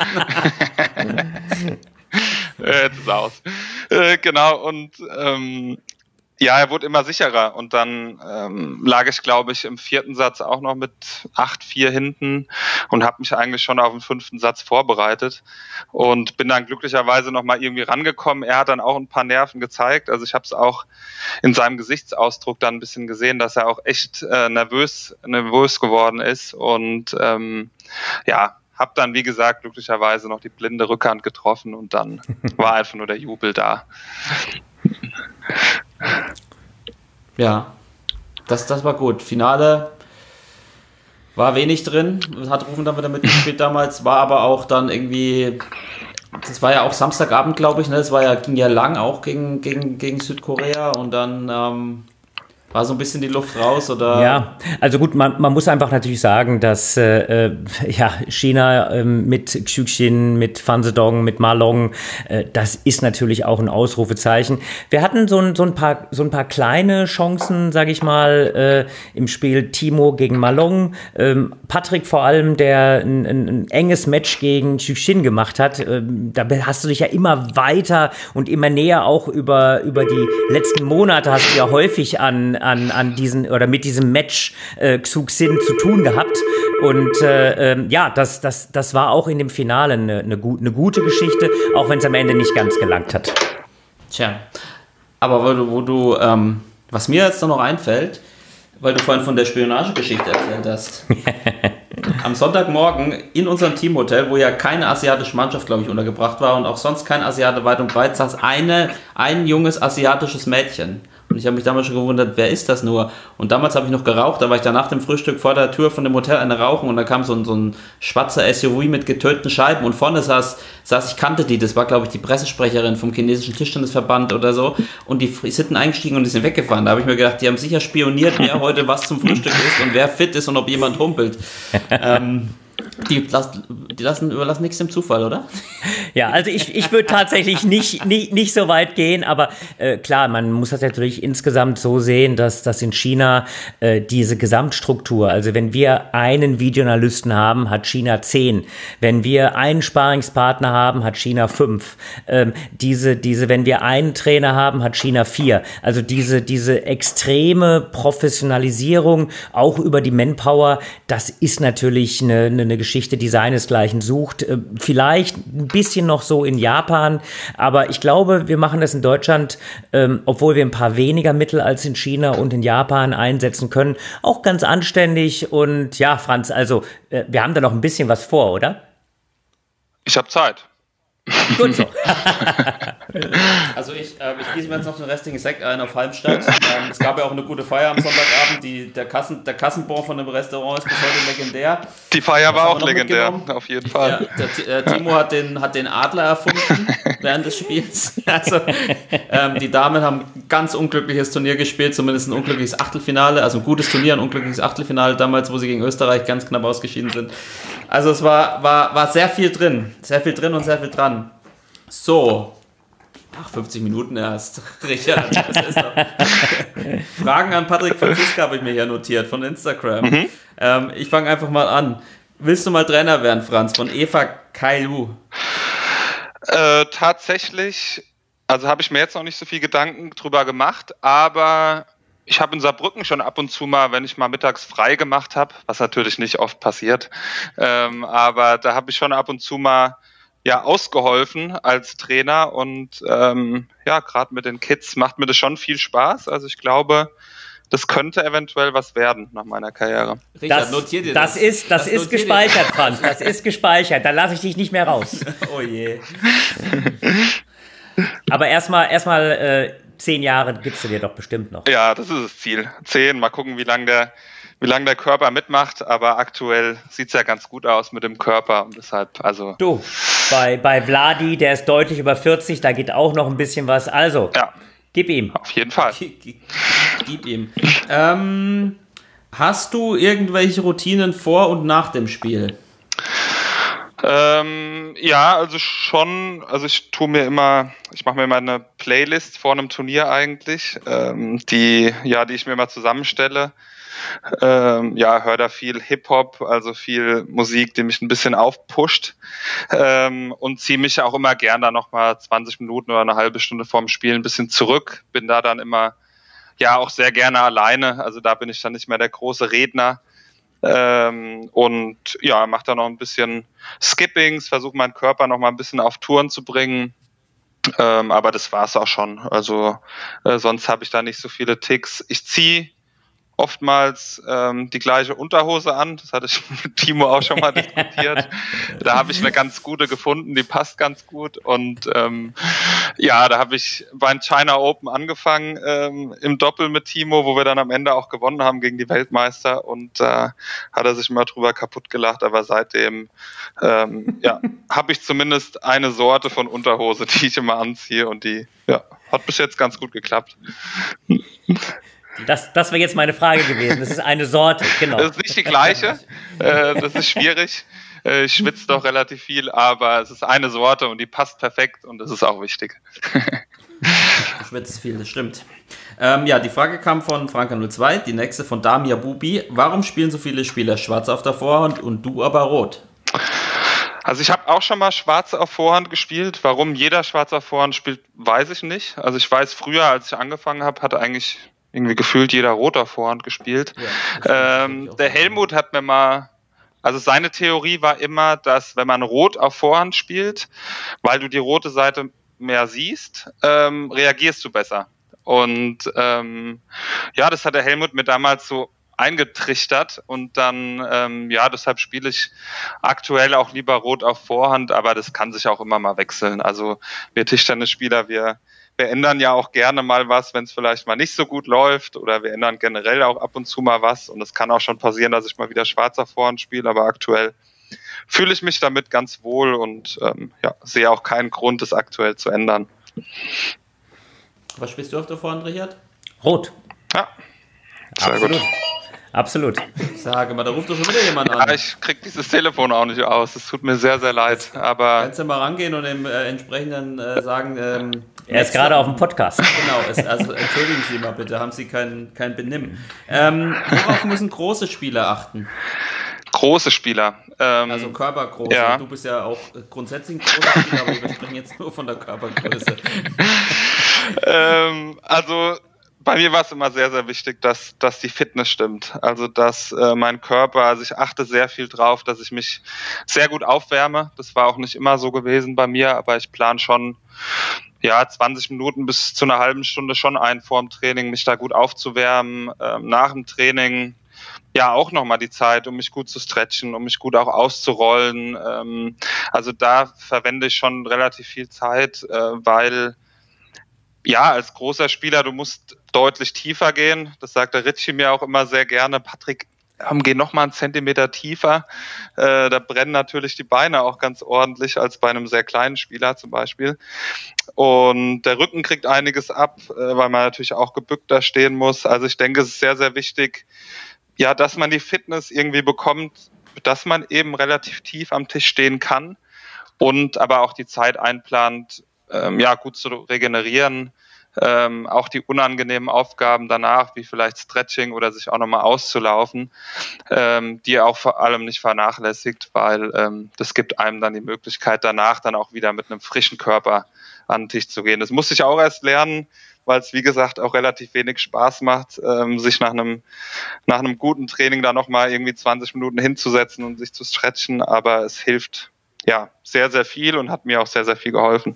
Jetzt ist aus. Genau, und er wurde immer sicherer. Und dann lag ich, glaube ich, im vierten Satz auch noch mit 8:4 hinten und habe mich eigentlich schon auf den 5. Satz vorbereitet und bin dann glücklicherweise nochmal irgendwie rangekommen. Er hat dann auch ein paar Nerven gezeigt. Also ich habe es auch in seinem Gesichtsausdruck dann ein bisschen gesehen, dass er auch echt nervös geworden ist. Und habe dann, wie gesagt, glücklicherweise noch die blinde Rückhand getroffen und dann war einfach nur der Jubel da. Ja, das war gut. Finale war wenig drin, hat Ruven dann wieder mitgespielt damals, war aber auch dann irgendwie, das war ja auch Samstagabend, glaube ich, ne? Das ging ja lang auch gegen Südkorea und dann War so ein bisschen die Luft raus, oder? Ja, also gut, man muss einfach natürlich sagen, dass China mit Xu, mit Fan Zedong, mit Ma Long, das ist natürlich auch ein Ausrufezeichen. Wir hatten so ein paar kleine Chancen, sage ich mal, im Spiel Timo gegen Ma Long. Patrick vor allem, der ein enges Match gegen Xu gemacht hat. Da hast du dich ja immer weiter und immer näher auch über die letzten Monate hast du ja häufig an diesen oder mit diesem Match Xu-Xin zu tun gehabt. Und das war auch in dem Finale eine gute Geschichte, auch wenn es am Ende nicht ganz gelangt hat. Tja, aber was mir jetzt noch einfällt, weil du vorhin von der Spionagegeschichte erzählt hast. Am Sonntagmorgen in unserem Teamhotel, wo ja keine asiatische Mannschaft, glaube ich, untergebracht war und auch sonst kein Asiate weit und breit, saß ein junges asiatisches Mädchen. Und ich habe mich damals schon gewundert, wer ist das nur? Und damals habe ich noch geraucht, da war ich dann nach dem Frühstück vor der Tür von dem Hotel eine rauchen und da kam so ein schwarzer SUV mit getönten Scheiben und vorne saß, ich kannte die, das war glaube ich die Pressesprecherin vom chinesischen Tischtennisverband oder so und die sind eingestiegen und die sind weggefahren. Da habe ich mir gedacht, die haben sicher spioniert, wer heute was zum Frühstück isst und wer fit ist und ob jemand humpelt. Die überlassen nichts dem Zufall, oder? Ja, also ich würde tatsächlich nicht so weit gehen, aber klar, man muss das natürlich insgesamt so sehen, dass in China diese Gesamtstruktur, also wenn wir einen Videoanalysten haben, hat China 10. Wenn wir einen Sparingspartner haben, hat China 5. Wenn wir einen Trainer haben, hat China 4. Also diese extreme Professionalisierung, auch über die Manpower, das ist natürlich eine Geschichte, die seinesgleichen sucht. Vielleicht ein bisschen noch so in Japan, aber ich glaube, wir machen das in Deutschland, obwohl wir ein paar weniger Mittel als in China und in Japan einsetzen können, auch ganz anständig. Und ja, Franz, also wir haben da noch ein bisschen was vor, oder? Ich habe Zeit. Gut so. Also ich gieße mir jetzt noch den restlichen Sekt ein auf Halmstadt. Es gab ja auch eine gute Feier am Sonntagabend. Der Kassenbon von dem Restaurant ist bis heute legendär. Die Feier war auch legendär, auf jeden Fall. Ja, der Timo hat den Adler erfunden während des Spiels. Also die Damen haben ein ganz unglückliches Turnier gespielt, zumindest ein unglückliches Achtelfinale. Also ein gutes Turnier, ein unglückliches Achtelfinale damals, wo sie gegen Österreich ganz knapp ausgeschieden sind. Also es war sehr viel drin und sehr viel dran. So. 50 Minuten erst. Richard, das ist doch. Fragen an Patrick Franziska habe ich mir hier notiert von Instagram. Ich fange einfach mal an. Willst du mal Trainer werden, Franz, von Eva Kailu? Tatsächlich, also habe ich mir jetzt noch nicht so viel Gedanken drüber gemacht, aber ich habe in Saarbrücken schon ab und zu mal, wenn ich mal mittags frei gemacht habe, was natürlich nicht oft passiert, aber da habe ich schon ab und zu mal ausgeholfen als Trainer und gerade mit den Kids macht mir das schon viel Spaß. Also ich glaube, das könnte eventuell was werden nach meiner Karriere. Richard, notier dir das ist gespeichert, Franz. Das ist gespeichert. Da lasse ich dich nicht mehr raus. Oh je. Aber erstmal 10 Jahre gibst du dir doch bestimmt noch. Ja, das ist das Ziel. 10, mal gucken, wie lange der Körper mitmacht, aber aktuell sieht es ja ganz gut aus mit dem Körper und deshalb, also... Du, bei Vladi, der ist deutlich über 40, da geht auch noch ein bisschen was, also, ja. Gib ihm. Auf jeden Fall. Gib ihm. Hast du irgendwelche Routinen vor und nach dem Spiel? Ja, also schon, also ich mache mir immer eine Playlist vor einem Turnier eigentlich, die ich mir mal zusammenstelle. Höre da viel Hip-Hop, also viel Musik, die mich ein bisschen aufpusht, und ziehe mich auch immer gern da nochmal 20 Minuten oder eine halbe Stunde vorm Spiel ein bisschen zurück. Bin da dann immer, auch sehr gerne alleine, also da bin ich dann nicht mehr der große Redner. Und mache da noch ein bisschen Skippings, versuche meinen Körper noch mal ein bisschen auf Touren zu bringen, aber das war's auch schon. Also sonst habe ich da nicht so viele Ticks. Ich ziehe oftmals die gleiche Unterhose an, das hatte ich mit Timo auch schon mal diskutiert. Da habe ich eine ganz gute gefunden, die passt ganz gut und da habe ich beim China Open angefangen im Doppel mit Timo, wo wir dann am Ende auch gewonnen haben gegen die Weltmeister und hat er sich immer drüber kaputt gelacht, aber seitdem habe ich zumindest eine Sorte von Unterhose, die ich immer anziehe und die hat bis jetzt ganz gut geklappt. Das wäre jetzt meine Frage gewesen. Das ist eine Sorte, genau. Das ist nicht die gleiche. Das ist schwierig. Ich schwitze doch relativ viel, aber es ist eine Sorte und die passt perfekt und das ist auch wichtig. Du schwitzt viel, das stimmt. Die Frage kam von Franka02, die nächste von Damia Bubi. Warum spielen so viele Spieler schwarz auf der Vorhand und du aber rot? Also ich habe auch schon mal schwarz auf Vorhand gespielt. Warum jeder schwarz auf Vorhand spielt, weiß ich nicht. Also ich weiß, früher, als ich angefangen habe, hatte eigentlich irgendwie gefühlt jeder rot auf Vorhand gespielt. Ja, der Helmut hat mir mal... Also seine Theorie war immer, dass wenn man rot auf Vorhand spielt, weil du die rote Seite mehr siehst, reagierst du besser. Und das hat der Helmut mir damals so eingetrichtert und dann, deshalb spiele ich aktuell auch lieber rot auf Vorhand, aber das kann sich auch immer mal wechseln. Also wir Tischtennisspieler, wir ändern ja auch gerne mal was, wenn es vielleicht mal nicht so gut läuft, oder wir ändern generell auch ab und zu mal was, und es kann auch schon passieren, dass ich mal wieder schwarz auf Vorhand spiele, aber aktuell fühle ich mich damit ganz wohl und sehe auch keinen Grund, es aktuell zu ändern. Was spielst du auf der Vorhand, Richard? Rot. Ja, sehr Absolut. gut. Absolut. Sage mal, da ruft doch schon wieder jemand an. Ja, ich krieg dieses Telefon auch nicht aus. Es tut mir sehr, sehr leid. Aber kannst du mal rangehen und dem entsprechenden sagen... er ist gerade auf dem Podcast. Genau, also entschuldigen Sie mal bitte, haben Sie kein Benimm. Worauf müssen große Spieler achten? Große Spieler. Also körpergroße. Ja. Du bist ja auch grundsätzlich ein großer Spieler, aber wir sprechen jetzt nur von der Körpergröße. Also bei mir war es immer sehr, sehr wichtig, dass die Fitness stimmt. Also dass mein Körper, also ich achte sehr viel drauf, dass ich mich sehr gut aufwärme. Das war auch nicht immer so gewesen bei mir, aber ich plane schon 20 Minuten bis zu einer halben Stunde schon ein vor dem Training, mich da gut aufzuwärmen. Nach dem Training auch nochmal die Zeit, um mich gut zu stretchen, um mich gut auch auszurollen. Also da verwende ich schon relativ viel Zeit, weil als großer Spieler, du musst deutlich tiefer gehen. Das sagt der Ritchie mir auch immer sehr gerne. Patrick, geh noch mal einen Zentimeter tiefer. Da brennen natürlich die Beine auch ganz ordentlich als bei einem sehr kleinen Spieler zum Beispiel. Und der Rücken kriegt einiges ab, weil man natürlich auch gebückter stehen muss. Also ich denke, es ist sehr, sehr wichtig, dass man die Fitness irgendwie bekommt, dass man eben relativ tief am Tisch stehen kann und aber auch die Zeit einplant, gut zu regenerieren, auch die unangenehmen Aufgaben danach, wie vielleicht Stretching oder sich auch nochmal auszulaufen, die auch vor allem nicht vernachlässigt, weil das gibt einem dann die Möglichkeit, danach dann auch wieder mit einem frischen Körper an den Tisch zu gehen. Das musste ich auch erst lernen, weil es, wie gesagt, auch relativ wenig Spaß macht, sich nach einem guten Training da nochmal irgendwie 20 Minuten hinzusetzen und sich zu stretchen, aber es hilft sehr, sehr viel und hat mir auch sehr, sehr viel geholfen.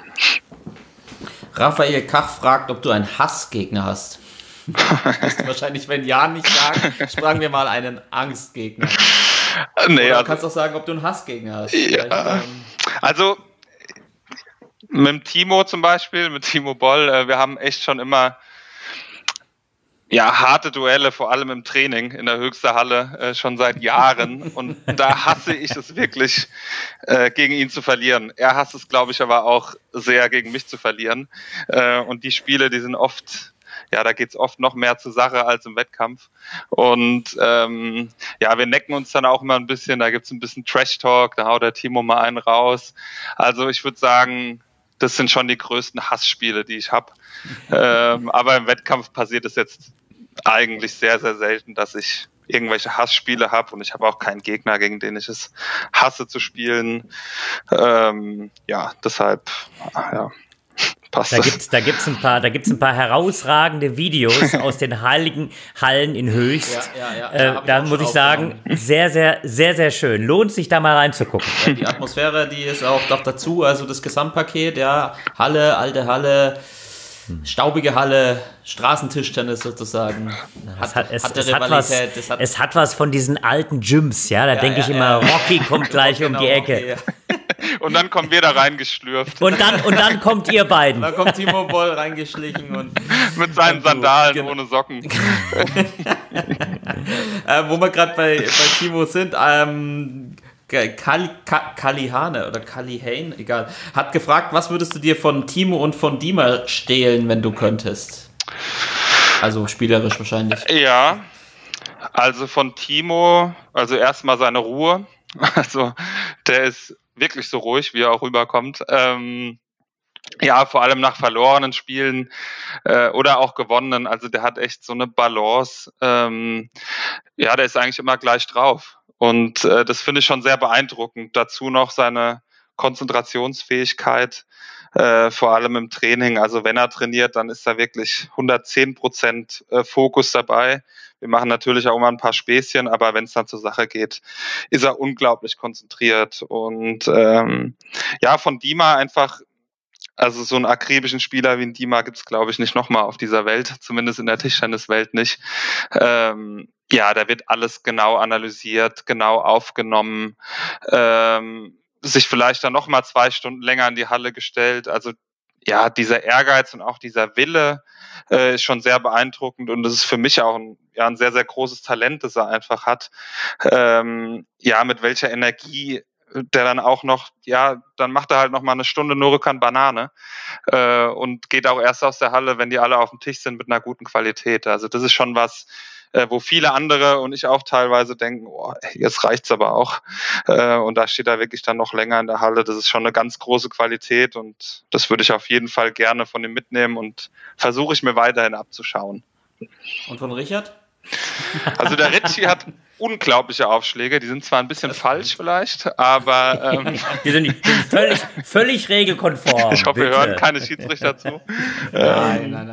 Raphael Kach fragt, ob du einen Hassgegner hast. Das wirst du wahrscheinlich, wenn ja, nicht sagen. Fragen wir mal einen Angstgegner. Nee, du kannst auch sagen, ob du einen Hassgegner hast. Ja. Also mit dem Timo zum Beispiel, mit Timo Boll, wir haben echt schon immer harte Duelle, vor allem im Training in der Höchster Halle, schon seit Jahren. Und da hasse ich es wirklich, gegen ihn zu verlieren. Er hasst es, glaube ich, aber auch sehr, gegen mich zu verlieren. Und die Spiele, die sind oft, da geht's oft noch mehr zur Sache als im Wettkampf. Und wir necken uns dann auch immer ein bisschen, da gibt's ein bisschen Trash-Talk, da haut der Timo mal einen raus. Also ich würde sagen, das sind schon die größten Hassspiele, die ich habe. Aber im Wettkampf passiert es jetzt eigentlich sehr, sehr selten, dass ich irgendwelche Hassspiele habe, und ich habe auch keinen Gegner, gegen den ich es hasse zu spielen. Deshalb, passt das. Da gibt's ein paar herausragende Videos aus den heiligen Hallen in Höchst. Da muss ich sagen, sehr, sehr, sehr, sehr schön. Lohnt sich da mal reinzugucken. Ja, die Atmosphäre, die ist auch noch dazu, also das Gesamtpaket, Halle, alte Halle, staubige Halle, Straßentischtennis sozusagen. Es hat was von diesen alten Gyms, da denke ich immer, Rocky kommt gleich um die Ecke. Rocky, Und dann kommen wir da reingeschlürft. Und dann kommt ihr beiden. Dann kommt Timo Boll reingeschlichen und mit seinen Sandalen ohne Socken. Wo wir gerade bei Timo sind, Kalihane oder Kalihane, egal, hat gefragt, was würdest du dir von Timo und von Dima stehlen, wenn du könntest? Also spielerisch wahrscheinlich. Ja, also von Timo, also erstmal seine Ruhe. Also der ist wirklich so ruhig, wie er auch rüberkommt. Ja, vor allem nach verlorenen Spielen oder auch gewonnenen. Also der hat echt so eine Balance. Ja, der ist eigentlich immer gleich drauf. Und das finde ich schon sehr beeindruckend. Dazu noch seine Konzentrationsfähigkeit, vor allem im Training. Also wenn er trainiert, dann ist da wirklich 110% Fokus dabei. Wir machen natürlich auch immer ein paar Späßchen, aber wenn es dann zur Sache geht, ist er unglaublich konzentriert. Und ja, von Dima einfach, also so einen akribischen Spieler wie ein Dima gibt's, glaube ich, nicht nochmal auf dieser Welt, zumindest in der Tischtenniswelt nicht. Ja, da wird alles genau analysiert, genau aufgenommen, sich vielleicht dann nochmal 2 Stunden länger in die Halle gestellt. Also ja, dieser Ehrgeiz und auch dieser Wille ist schon sehr beeindruckend und das ist für mich auch ein sehr, sehr großes Talent, das er einfach hat. Ja, mit welcher Energie der dann auch noch, ja, dann macht er halt noch mal eine Stunde nur Rückhand Banane und geht auch erst aus der Halle, wenn die alle auf dem Tisch sind mit einer guten Qualität. Also das ist schon was, wo viele andere und ich auch teilweise denken, oh, jetzt reicht's aber auch. Und da steht er wirklich dann noch länger in der Halle. Das ist schon eine ganz große Qualität und das würde ich auf jeden Fall gerne von ihm mitnehmen und versuche ich mir weiterhin abzuschauen. Und von Richard? Also der Ricci hat unglaubliche Aufschläge, die sind zwar ein bisschen falsch vielleicht, aber die sind völlig regelkonform. Ich hoffe, wir hören keine Schiedsrichter zu. Nein.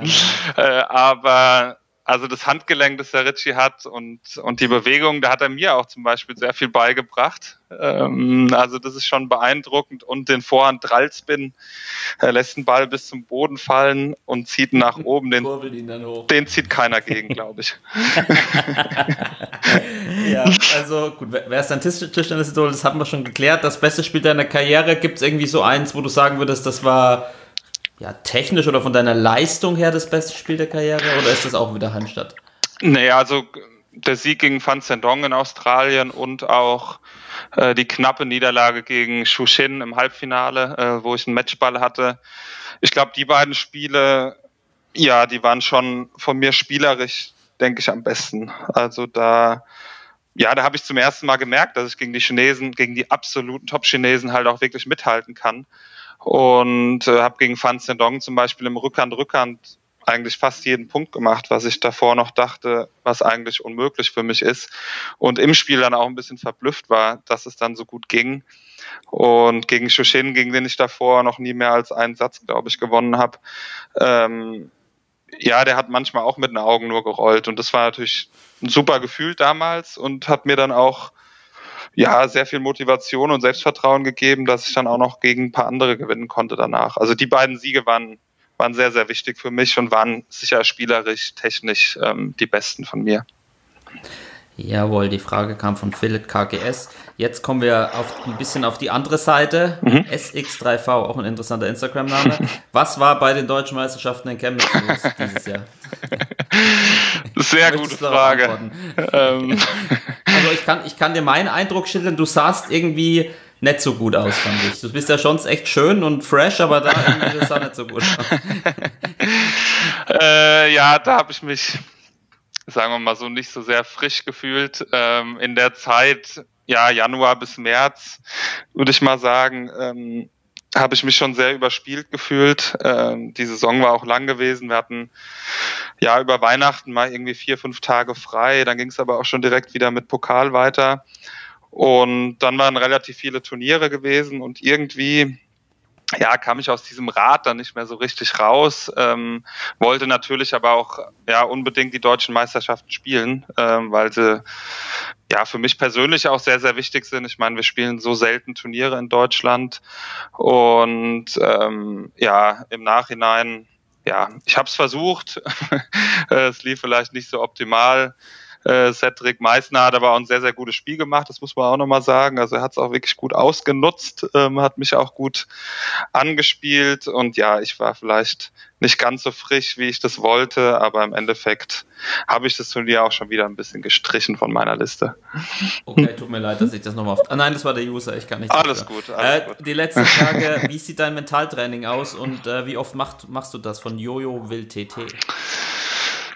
Aber also das Handgelenk, das der Ricci hat und die Bewegung, da hat er mir auch zum Beispiel sehr viel beigebracht. Also das ist schon beeindruckend und den Vorhand-Drallspin, er lässt den Ball bis zum Boden fallen und zieht ihn nach oben. Den zieht keiner gegen, glaube ich. Ja, also gut, wer ist dein Tischtennis-Idol? Das haben wir schon geklärt. Das beste Spiel deiner Karriere, gibt es irgendwie so eins, wo du sagen würdest, das war ja technisch oder von deiner Leistung her das beste Spiel der Karriere oder ist das auch wieder Heimstatt? Nee, also der Sieg gegen Van Zendong in Australien und auch die knappe Niederlage gegen Shushin im Halbfinale, wo ich einen Matchball hatte. Ich glaube, die beiden Spiele, ja, die waren schon von mir spielerisch, denke ich, am besten. Also da habe ich zum ersten Mal gemerkt, dass ich gegen die Chinesen, gegen die absoluten Top-Chinesen halt auch wirklich mithalten kann. Und habe gegen Van Zendong zum Beispiel im Rückhand eigentlich fast jeden Punkt gemacht, was ich davor noch dachte, was eigentlich unmöglich für mich ist. Und im Spiel dann auch ein bisschen verblüfft war, dass es dann so gut ging. Und gegen Shushin, gegen den ich davor noch nie mehr als einen Satz, glaube ich, gewonnen habe, ja, der hat manchmal auch mit den Augen nur gerollt. Und das war natürlich ein super Gefühl damals und hat mir dann auch sehr viel Motivation und Selbstvertrauen gegeben, dass ich dann auch noch gegen ein paar andere gewinnen konnte danach. Also die beiden Siege waren sehr, sehr wichtig für mich und waren sicher spielerisch, technisch die besten von mir. Jawohl, die Frage kam von Philipp KGS. Jetzt kommen wir ein bisschen auf die andere Seite. SX3V, auch ein interessanter Instagram-Name. Was war bei den deutschen Meisterschaften in Chemnitz los dieses Jahr? Sehr gute Frage. Also ich kann dir meinen Eindruck schildern, du sahst irgendwie nicht so gut aus, fand ich. Du bist ja schon echt schön und fresh, aber da irgendwie sah nicht so gut aus. Ja, da habe ich mich, sagen wir mal so, nicht so sehr frisch gefühlt. In der Zeit, Januar bis März, würde ich mal sagen, habe ich mich schon sehr überspielt gefühlt. Die Saison war auch lang gewesen. Wir hatten über Weihnachten mal irgendwie 4-5 Tage frei. Dann ging es aber auch schon direkt wieder mit Pokal weiter. Und dann waren relativ viele Turniere gewesen und irgendwie kam ich aus diesem Rad dann nicht mehr so richtig raus, wollte natürlich aber auch unbedingt die deutschen Meisterschaften spielen, weil sie für mich persönlich auch sehr, sehr wichtig sind. Ich meine, wir spielen so selten Turniere in Deutschland und im Nachhinein, ich habe es versucht, es lief vielleicht nicht so optimal. Cedric Meissner hat aber auch ein sehr, sehr gutes Spiel gemacht, das muss man auch nochmal sagen. Also er hat es auch wirklich gut ausgenutzt, hat mich auch gut angespielt und ich war vielleicht nicht ganz so frisch, wie ich das wollte, aber im Endeffekt habe ich das Turnier auch schon wieder ein bisschen gestrichen von meiner Liste. Okay, tut mir leid, dass ich das nochmal nein, das war der User, ich kann nicht. Alles gut. Die letzte Frage, wie sieht dein Mentaltraining aus und wie oft machst du das von Jojo Wild TT?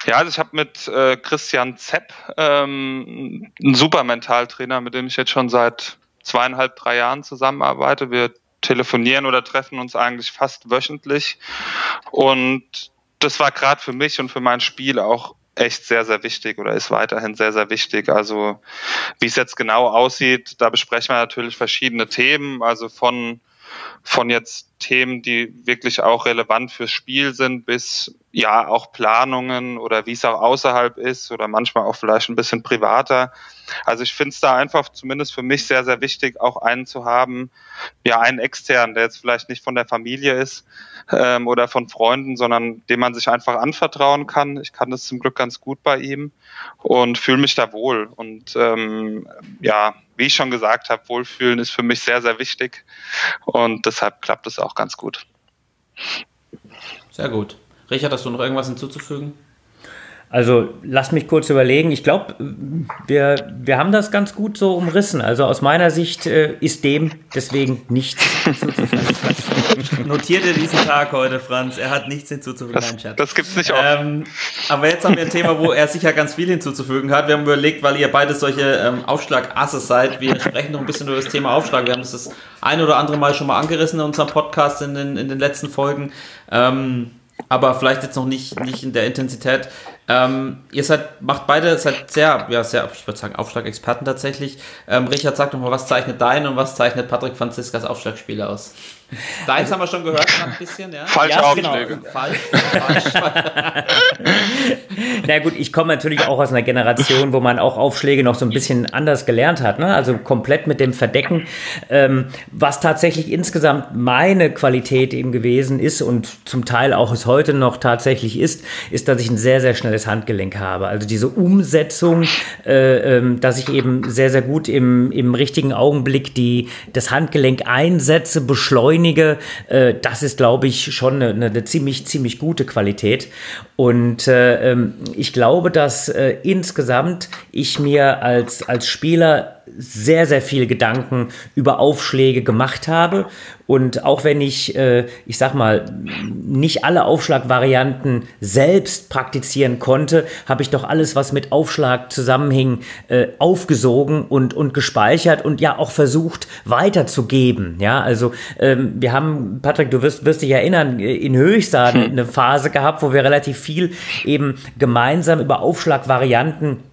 Ja, also ich habe mit Christian Zepp einen super Mentaltrainer, mit dem ich jetzt schon seit 2,5, 3 Jahren zusammenarbeite. Wir telefonieren oder treffen uns eigentlich fast wöchentlich. Und das war gerade für mich und für mein Spiel auch echt sehr, sehr wichtig oder ist weiterhin sehr, sehr wichtig. Also wie es jetzt genau aussieht, da besprechen wir natürlich verschiedene Themen, also von jetzt Themen, die wirklich auch relevant fürs Spiel sind, bis ja auch Planungen oder wie es auch außerhalb ist oder manchmal auch vielleicht ein bisschen privater. Also ich finde es da einfach zumindest für mich sehr, sehr wichtig, auch einen zu haben, ja einen externen, der jetzt vielleicht nicht von der Familie ist oder von Freunden, sondern dem man sich einfach anvertrauen kann. Ich kann das zum Glück ganz gut bei ihm und fühle mich da wohl. Und ja, wie ich schon gesagt habe, Wohlfühlen ist für mich sehr, sehr wichtig und deshalb klappt es auch ganz gut. Sehr gut. Richard, hast du noch irgendwas hinzuzufügen? Also lass mich kurz überlegen. Ich glaube, wir haben das ganz gut so umrissen. Also aus meiner Sicht ist dem deswegen nichts hinzuzufügen. Notiert ihr diesen Tag heute, Franz? Er hat nichts hinzuzufügen. Das gibt's nicht oft. Aber jetzt haben wir ein Thema, wo er sicher ganz viel hinzuzufügen hat. Wir haben überlegt, weil ihr beide solche Aufschlag-Asses seid, wir sprechen noch ein bisschen über das Thema Aufschlag. Wir haben das ein oder andere Mal schon mal angerissen in unserem Podcast in den letzten Folgen. Aber vielleicht jetzt noch nicht in der Intensität. Ihr seid sehr, ich würde sagen, Aufschlagexperten tatsächlich. Richard, sag doch mal, was zeichnet dein und was zeichnet Patrick Franziskas Aufschlagspiele aus? Deins haben wir schon gehört, ein bisschen, ja? Falsche Aufschläge. Genau. Falsch. Na gut, ich komme natürlich auch aus einer Generation, wo man auch Aufschläge noch so ein bisschen anders gelernt hat, ne? Also komplett mit dem Verdecken. Was tatsächlich insgesamt meine Qualität eben gewesen ist und zum Teil auch es heute noch tatsächlich ist, dass ich ein sehr, sehr schnelles Handgelenk habe. Also diese Umsetzung, dass ich eben sehr, sehr gut im richtigen Augenblick das Handgelenk einsetze, beschleunige, das ist, glaube ich, schon eine ziemlich, ziemlich gute Qualität. Und ich glaube, dass insgesamt ich mir als Spieler sehr, sehr viel Gedanken über Aufschläge gemacht habe. Und auch wenn ich sag mal, nicht alle Aufschlagvarianten selbst praktizieren konnte, habe ich doch alles, was mit Aufschlag zusammenhing, aufgesogen und gespeichert und ja auch versucht weiterzugeben. Ja, also wir haben, Patrick, du wirst dich erinnern, in Höchster eine Phase gehabt, wo wir relativ viel eben gemeinsam über Aufschlagvarianten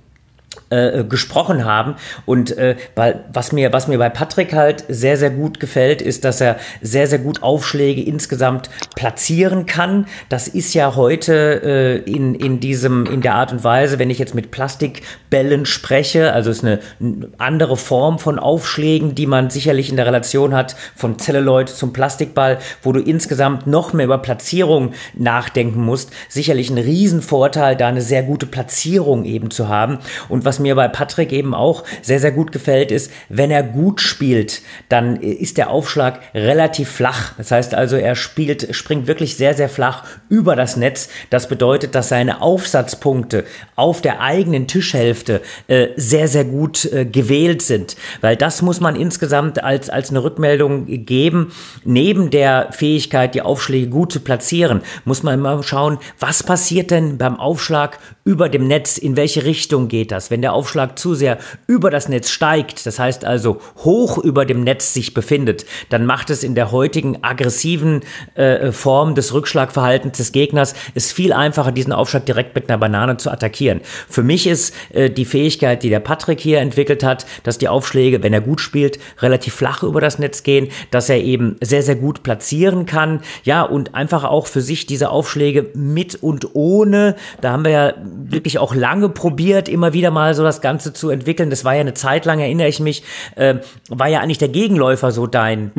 gesprochen haben und weil was mir bei Patrick halt sehr, sehr gut gefällt, ist, dass er sehr, sehr gut Aufschläge insgesamt platzieren kann. Das ist ja heute in der Art und Weise, wenn ich jetzt mit Plastikbällen spreche, also es ist eine andere Form von Aufschlägen, die man sicherlich in der Relation hat von Celluloid zum Plastikball, wo du insgesamt noch mehr über Platzierung nachdenken musst. Sicherlich ein Riesenvorteil, da eine sehr gute Platzierung eben zu haben. Und was mir bei Patrick eben auch sehr, sehr gut gefällt, ist, wenn er gut spielt, dann ist der Aufschlag relativ flach. Das heißt also, er springt wirklich sehr, sehr flach über das Netz. Das bedeutet, dass seine Aufsatzpunkte auf der eigenen Tischhälfte sehr, sehr gut gewählt sind. Weil das muss man insgesamt als eine Rückmeldung geben. Neben der Fähigkeit, die Aufschläge gut zu platzieren, muss man mal schauen, was passiert denn beim Aufschlag über dem Netz? In welche Richtung geht das? Wenn der Aufschlag zu sehr über das Netz steigt, das heißt also hoch über dem Netz sich befindet, dann macht es in der heutigen aggressiven Form des Rückschlagverhaltens des Gegners es viel einfacher, diesen Aufschlag direkt mit einer Banane zu attackieren. Für mich ist die Fähigkeit, die der Patrick hier entwickelt hat, dass die Aufschläge, wenn er gut spielt, relativ flach über das Netz gehen, dass er eben sehr, sehr gut platzieren kann, ja, und einfach auch für sich diese Aufschläge mit und ohne, da haben wir ja wirklich auch lange probiert, immer wieder mal so das Ganze zu entwickeln. Das war ja eine Zeit lang, erinnere ich mich, war ja eigentlich der Gegenläufer so dein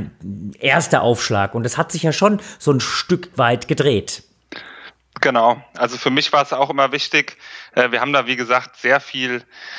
erster Aufschlag. Und das hat sich ja schon so ein Stück weit gedreht. Genau. Also für mich war es auch immer wichtig. Wir haben da, wie gesagt, sehr viel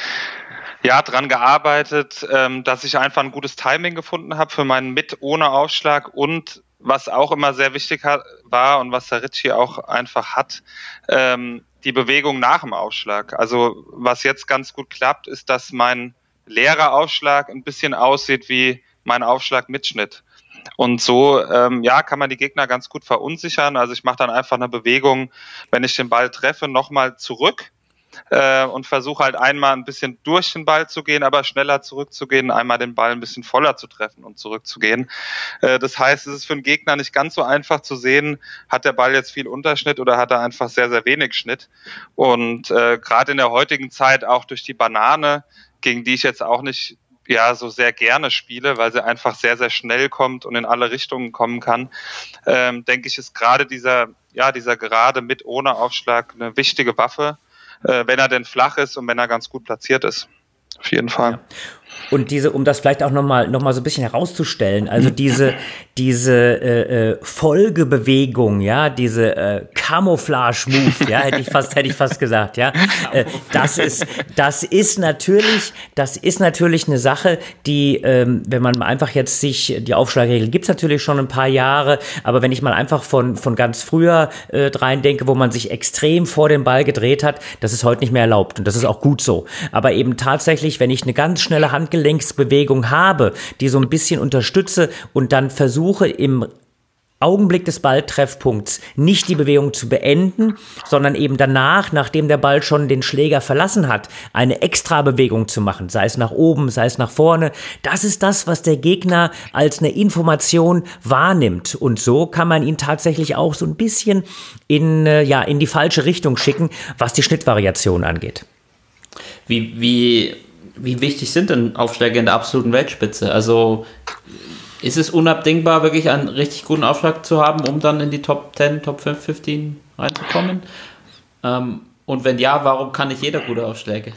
dran gearbeitet, dass ich einfach ein gutes Timing gefunden habe für meinen ohne Aufschlag und was auch immer sehr wichtig war und was der Ritchie auch einfach hat, die Bewegung nach dem Aufschlag. Also was jetzt ganz gut klappt, ist, dass mein leerer Aufschlag ein bisschen aussieht wie mein Aufschlag mit Schnitt. Und so kann man die Gegner ganz gut verunsichern. Also ich mache dann einfach eine Bewegung, wenn ich den Ball treffe, nochmal zurück und versuche halt einmal ein bisschen durch den Ball zu gehen, aber schneller zurückzugehen, einmal den Ball ein bisschen voller zu treffen und zurückzugehen. Das heißt, es ist für einen Gegner nicht ganz so einfach zu sehen, hat der Ball jetzt viel Unterschnitt oder hat er einfach sehr, sehr wenig Schnitt. Und gerade in der heutigen Zeit auch durch die Banane, gegen die ich jetzt auch nicht so sehr gerne spiele, weil sie einfach sehr, sehr schnell kommt und in alle Richtungen kommen kann, denke ich, ist gerade dieser Gerade mit ohne Aufschlag eine wichtige Waffe, wenn er denn flach ist und wenn er ganz gut platziert ist. Auf jeden Fall. Ja. Und um das vielleicht auch noch mal so ein bisschen herauszustellen, also diese Folgebewegung, ja, diese Camouflage-Move, ja, hätte ich fast gesagt, ja, das ist natürlich eine Sache, die, wenn man einfach jetzt die Aufschlagregel gibt's natürlich schon ein paar Jahre, aber wenn ich mal einfach von ganz früher rein denke, wo man sich extrem vor den Ball gedreht hat, das ist heute nicht mehr erlaubt und das ist auch gut so. Aber eben tatsächlich, wenn ich eine ganz schnelle Handgelenksbewegung habe, die so ein bisschen unterstütze und dann versuche im Augenblick des Balltreffpunkts nicht die Bewegung zu beenden, sondern eben danach, nachdem der Ball schon den Schläger verlassen hat, eine Extrabewegung zu machen, sei es nach oben, sei es nach vorne. Das ist das, was der Gegner als eine Information wahrnimmt. Und so kann man ihn tatsächlich auch so ein bisschen in die falsche Richtung schicken, was die Schnittvariation angeht. Wie wichtig sind denn Aufschläge in der absoluten Weltspitze? Also ist es unabdingbar, wirklich einen richtig guten Aufschlag zu haben, um dann in die Top 10, Top 5, 15 reinzukommen? Und wenn ja, warum kann nicht jeder gute Aufschläge?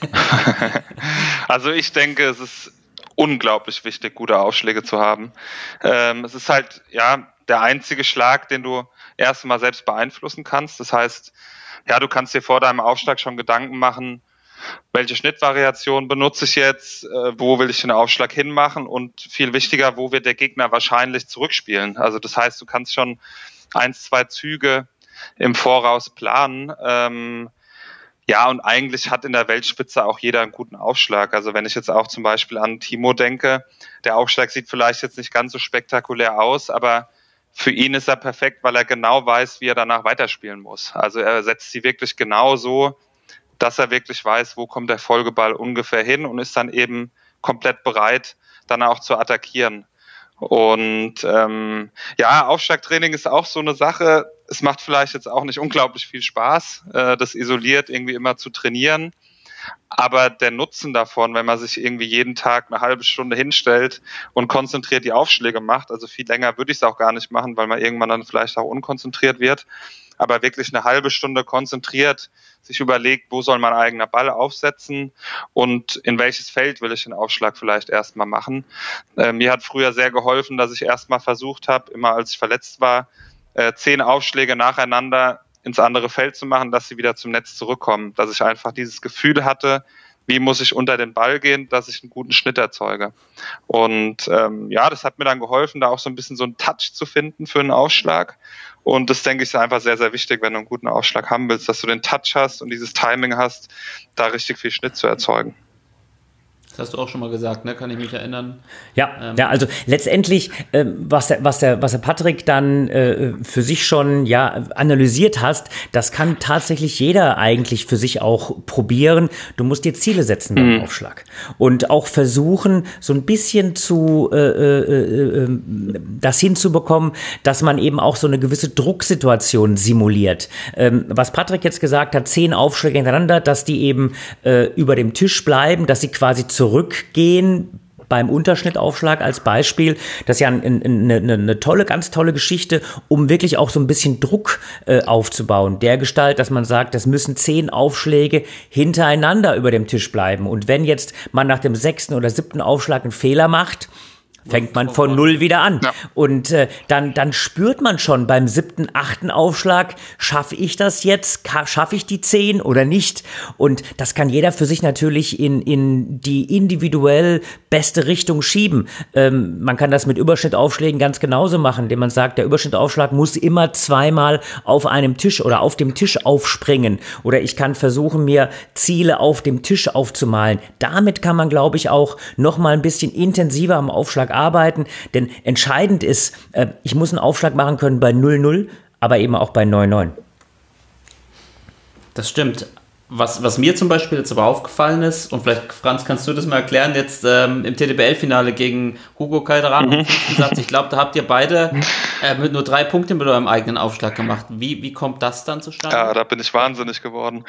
Also ich denke, es ist unglaublich wichtig, gute Aufschläge zu haben. Es ist halt der einzige Schlag, den du erstmal selbst beeinflussen kannst. Das heißt, du kannst dir vor deinem Aufschlag schon Gedanken machen, welche Schnittvariation benutze ich jetzt, wo will ich den Aufschlag hinmachen und viel wichtiger, wo wird der Gegner wahrscheinlich zurückspielen. Also das heißt, du kannst schon 1, 2 Züge im Voraus planen. Und eigentlich hat in der Weltspitze auch jeder einen guten Aufschlag. Also wenn ich jetzt auch zum Beispiel an Timo denke, der Aufschlag sieht vielleicht jetzt nicht ganz so spektakulär aus, aber für ihn ist er perfekt, weil er genau weiß, wie er danach weiterspielen muss. Also er setzt sie wirklich genau so, dass er wirklich weiß, wo kommt der Folgeball ungefähr hin und ist dann eben komplett bereit, dann auch zu attackieren. Und Aufschlagtraining ist auch so eine Sache. Es macht vielleicht jetzt auch nicht unglaublich viel Spaß, das isoliert irgendwie immer zu trainieren. Aber der Nutzen davon, wenn man sich irgendwie jeden Tag eine halbe Stunde hinstellt und konzentriert die Aufschläge macht, also viel länger würde ich es auch gar nicht machen, weil man irgendwann dann vielleicht auch unkonzentriert wird, aber wirklich eine halbe Stunde konzentriert sich überlegt, wo soll mein eigener Ball aufsetzen und in welches Feld will ich den Aufschlag vielleicht erstmal machen. Mir hat früher sehr geholfen, dass ich erstmal versucht habe, immer als ich verletzt war, 10 Aufschläge nacheinander ins andere Feld zu machen, dass sie wieder zum Netz zurückkommen. Dass ich einfach dieses Gefühl hatte, wie muss ich unter den Ball gehen, dass ich einen guten Schnitt erzeuge. Und das hat mir dann geholfen, da auch so ein bisschen so einen Touch zu finden für einen Aufschlag. Und das, denke ich, ist einfach sehr, sehr wichtig, wenn du einen guten Aufschlag haben willst, dass du den Touch hast und dieses Timing hast, da richtig viel Schnitt zu erzeugen. Das hast du auch schon mal gesagt, ne? Kann ich mich erinnern. Ja, also letztendlich, was der Patrick dann für sich schon analysiert hast, das kann tatsächlich jeder eigentlich für sich auch probieren. Du musst dir Ziele setzen beim Aufschlag und auch versuchen, so ein bisschen das hinzubekommen, dass man eben auch so eine gewisse Drucksituation simuliert. Was Patrick jetzt gesagt hat, 10 Aufschläge hintereinander, dass die eben über dem Tisch bleiben, dass sie quasi zurückgehen beim Unterschnittaufschlag als Beispiel. Das ist ja eine tolle, ganz tolle Geschichte, um wirklich auch so ein bisschen Druck aufzubauen. Dergestalt, dass man sagt, das müssen 10 Aufschläge hintereinander über dem Tisch bleiben. Und wenn jetzt man nach dem 6. oder 7. Aufschlag einen Fehler macht, fängt man von 0 wieder an. Ja. Und dann spürt man schon beim 7., 8. Aufschlag, schaffe ich das jetzt? Schaffe ich die 10 oder nicht? Und das kann jeder für sich natürlich in die individuell beste Richtung schieben. Man kann das mit Überschnittaufschlägen ganz genauso machen, indem man sagt, der Überschnittaufschlag muss immer 2-mal auf einem Tisch oder auf dem Tisch aufspringen. Oder ich kann versuchen, mir Ziele auf dem Tisch aufzumalen. Damit kann man, glaube ich, auch noch mal ein bisschen intensiver am Aufschlag arbeiten, denn entscheidend ist, ich muss einen Aufschlag machen können bei 0-0, aber eben auch bei 9-9. Das stimmt. Was mir zum Beispiel jetzt aber aufgefallen ist, und vielleicht, Franz, kannst du das mal erklären, jetzt im TTBL-Finale gegen Hugo Calderano im 5. Satz, ich glaube, da habt ihr beide mit nur 3 Punkten mit eurem eigenen Aufschlag gemacht. Wie kommt das dann zustande? Ja, da bin ich wahnsinnig geworden.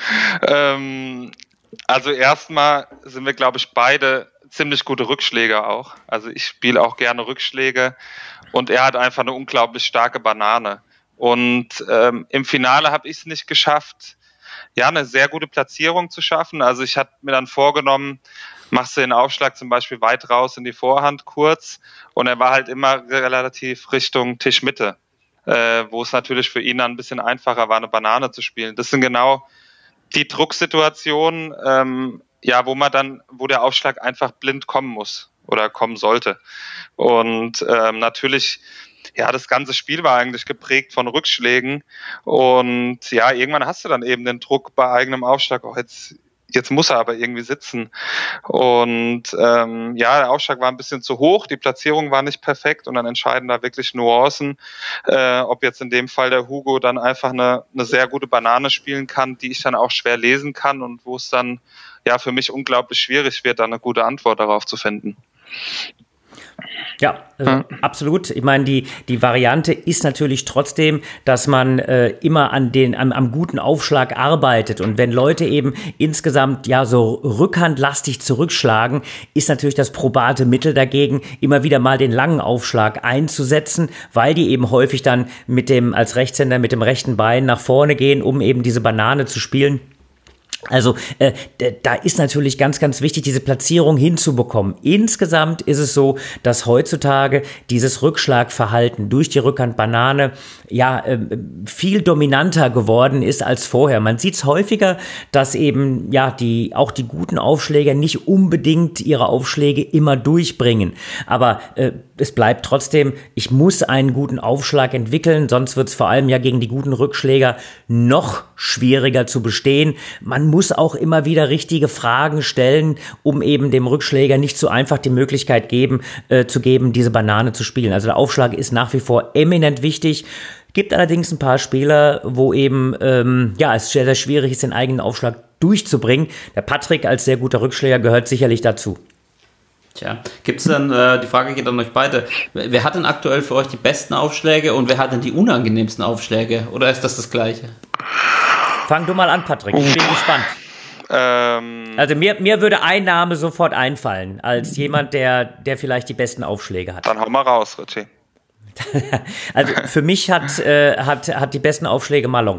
Also erstmal sind wir, glaube ich, beide ziemlich gute Rückschläger auch. Also ich spiele auch gerne Rückschläge und er hat einfach eine unglaublich starke Banane. Und im Finale habe ich es nicht geschafft, ja, eine sehr gute Platzierung zu schaffen. Also ich hatte mir dann vorgenommen, machst du den Aufschlag zum Beispiel weit raus in die Vorhand kurz und er war halt immer relativ Richtung Tischmitte, wo es natürlich für ihn dann ein bisschen einfacher war, eine Banane zu spielen. Das sind genau die Drucksituationen, wo der Aufschlag einfach blind kommen muss oder kommen sollte. Und natürlich, ja, das ganze Spiel war eigentlich geprägt von Rückschlägen und ja, irgendwann hast du dann eben den Druck bei eigenem Aufschlag, auch jetzt muss er aber irgendwie sitzen und der Aufschlag war ein bisschen zu hoch, die Platzierung war nicht perfekt und dann entscheiden da wirklich Nuancen, ob jetzt in dem Fall der Hugo dann einfach eine sehr gute Banane spielen kann, die ich dann auch schwer lesen kann und wo es dann ja für mich unglaublich schwierig wird, da eine gute Antwort darauf zu finden. Ja, absolut. Ich meine, die Variante ist natürlich trotzdem, dass man immer am guten Aufschlag arbeitet. Und wenn Leute eben insgesamt ja so rückhandlastig zurückschlagen, ist natürlich das probate Mittel dagegen, immer wieder mal den langen Aufschlag einzusetzen, weil die eben häufig dann als Rechtshänder mit dem rechten Bein nach vorne gehen, um eben diese Banane zu spielen. Also da ist natürlich ganz, ganz wichtig, diese Platzierung hinzubekommen. Insgesamt ist es so, dass heutzutage dieses Rückschlagverhalten durch die Rückhandbanane viel dominanter geworden ist als vorher. Man sieht es häufiger, dass eben auch die guten Aufschläger nicht unbedingt ihre Aufschläge immer durchbringen. Aber es bleibt trotzdem, ich muss einen guten Aufschlag entwickeln, sonst wird es vor allem ja gegen die guten Rückschläger noch schwieriger zu bestehen. Man muss auch immer wieder richtige Fragen stellen, um eben dem Rückschläger nicht so einfach die Möglichkeit zu geben, diese Banane zu spielen. Also der Aufschlag ist nach wie vor eminent wichtig. Gibt allerdings ein paar Spieler, wo eben es sehr, sehr schwierig ist, den eigenen Aufschlag durchzubringen. Der Patrick als sehr guter Rückschläger gehört sicherlich dazu. Tja, gibt es dann, die Frage geht an euch beide, wer hat denn aktuell für euch die besten Aufschläge und wer hat denn die unangenehmsten Aufschläge? Oder ist das Gleiche? Fang du mal an, Patrick. Ich bin gespannt. Also mir würde ein Name sofort einfallen, als jemand, der vielleicht die besten Aufschläge hat. Dann hau mal raus, Richie. Also für mich hat die besten Aufschläge Malong.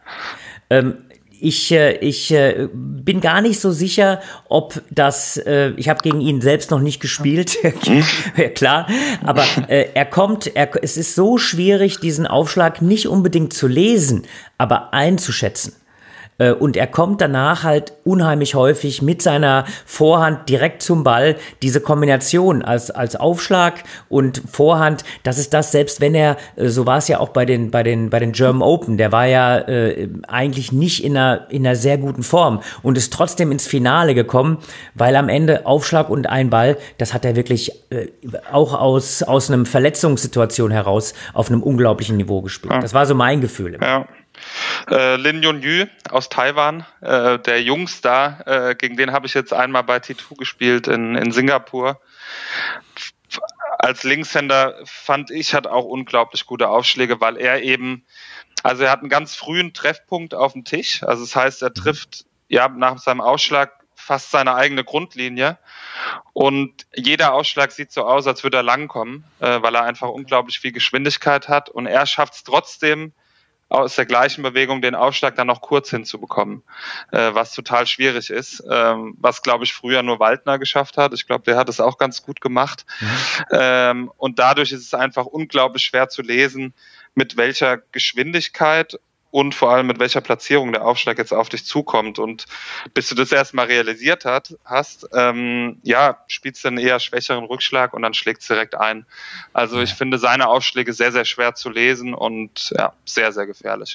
Ich bin gar nicht so sicher, ob ich habe gegen ihn selbst noch nicht gespielt, klar, aber es ist so schwierig, diesen Aufschlag nicht unbedingt zu lesen, aber einzuschätzen. Und er kommt danach halt unheimlich häufig mit seiner Vorhand direkt zum Ball. Diese Kombination als Aufschlag und Vorhand, das ist das, selbst wenn er, so war es ja auch bei den German Open, der war ja eigentlich nicht in einer sehr guten Form und ist trotzdem ins Finale gekommen, weil am Ende Aufschlag und ein Ball, das hat er wirklich auch aus einer Verletzungssituation heraus auf einem unglaublichen Niveau gespielt. Ja. Das war so mein Gefühl. Ja. Lin Yun-Yu aus Taiwan, der Jungstar, gegen den habe ich jetzt einmal bei T2 gespielt in Singapur. Als Linkshänder fand ich, hat auch unglaublich gute Aufschläge, weil er hat einen ganz frühen Treffpunkt auf dem Tisch. Also das heißt, er trifft nach seinem Ausschlag fast seine eigene Grundlinie und jeder Ausschlag sieht so aus, als würde er langkommen, weil er einfach unglaublich viel Geschwindigkeit hat und er schafft es trotzdem, aus der gleichen Bewegung den Aufschlag dann noch kurz hinzubekommen, was total schwierig ist, was, glaube ich, früher nur Waldner geschafft hat. Ich glaube, der hat es auch ganz gut gemacht. Mhm. Und dadurch ist es einfach unglaublich schwer zu lesen, mit welcher Geschwindigkeit und vor allem mit welcher Platzierung der Aufschlag jetzt auf dich zukommt. Und bis du das erstmal realisiert hast, spielst du einen eher schwächeren Rückschlag und dann schlägt es direkt ein. Also ich finde seine Aufschläge sehr, sehr schwer zu lesen und sehr, sehr gefährlich.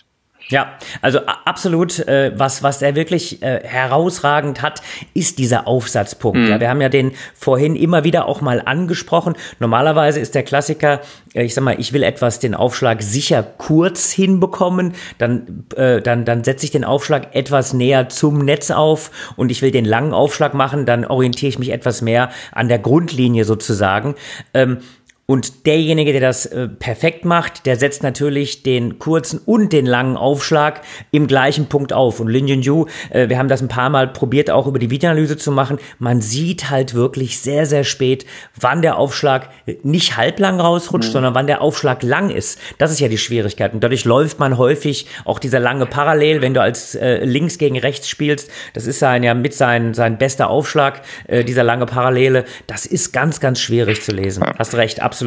Ja, also absolut, was er wirklich herausragend hat, ist dieser Aufsatzpunkt. Ja, wir haben ja den vorhin immer wieder auch mal angesprochen. Normalerweise ist der Klassiker, ich sag mal, ich will den Aufschlag sicher kurz hinbekommen, dann setze ich den Aufschlag etwas näher zum Netz auf und ich will den langen Aufschlag machen, dann orientiere ich mich etwas mehr an der Grundlinie sozusagen. Und derjenige, der das perfekt macht, der setzt natürlich den kurzen und den langen Aufschlag im gleichen Punkt auf. Und Lin Junyu, wir haben das ein paar Mal probiert, auch über die Videoanalyse zu machen. Man sieht halt wirklich sehr, sehr spät, wann der Aufschlag nicht halblang rausrutscht, sondern wann der Aufschlag lang ist. Das ist ja die Schwierigkeit. Und dadurch läuft man häufig auch dieser lange Parallel, wenn du als links gegen rechts spielst. Das ist sein bester Aufschlag, dieser lange Parallele. Das ist ganz, ganz schwierig zu lesen. Hast recht, absolut.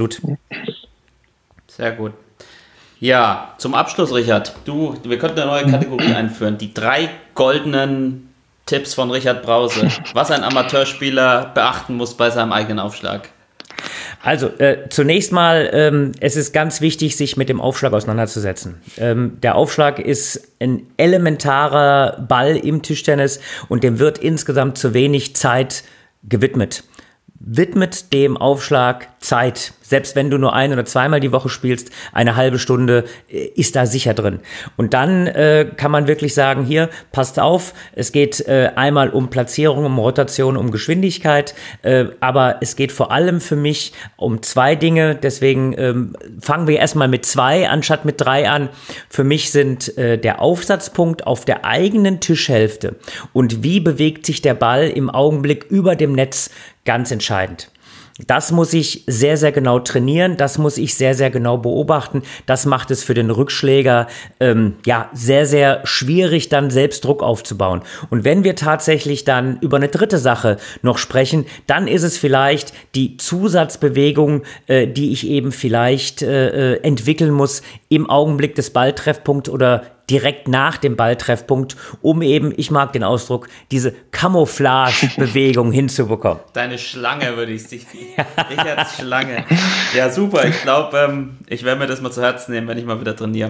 Sehr gut. Ja, zum Abschluss, Richard. Wir könnten eine neue Kategorie einführen. Die 3 goldenen Tipps von Richard Brause. Was ein Amateurspieler beachten muss bei seinem eigenen Aufschlag. Also, zunächst mal, es ist ganz wichtig, sich mit dem Aufschlag auseinanderzusetzen. Der Aufschlag ist ein elementarer Ball im Tischtennis und dem wird insgesamt zu wenig Zeit gewidmet. Widmet dem Aufschlag Zeit. Selbst wenn du nur 1- oder 2-mal die Woche spielst, eine halbe Stunde ist da sicher drin. Und dann kann man wirklich sagen, hier, passt auf, es geht einmal um Platzierung, um Rotation, um Geschwindigkeit, aber es geht vor allem für mich um 2 Dinge, deswegen fangen wir erstmal mit 2 anstatt mit 3 an. Für mich sind der Aufsatzpunkt auf der eigenen Tischhälfte und wie bewegt sich der Ball im Augenblick über dem Netz ganz entscheidend. Das muss ich sehr, sehr genau trainieren, das muss ich sehr, sehr genau beobachten. Das macht es für den Rückschläger sehr, sehr schwierig, dann selbst Druck aufzubauen. Und wenn wir tatsächlich dann über eine dritte Sache noch sprechen, dann ist es vielleicht die Zusatzbewegung, die ich eben vielleicht entwickeln muss im Augenblick des Balltreffpunkts oder direkt nach dem Balltreffpunkt, um eben, ich mag den Ausdruck, diese Camouflage-Bewegung hinzubekommen. Deine Schlange würde ich dich. Richards Schlange. Ja, super. Ich glaube, ich werde mir das mal zu Herzen nehmen, wenn ich mal wieder trainiere.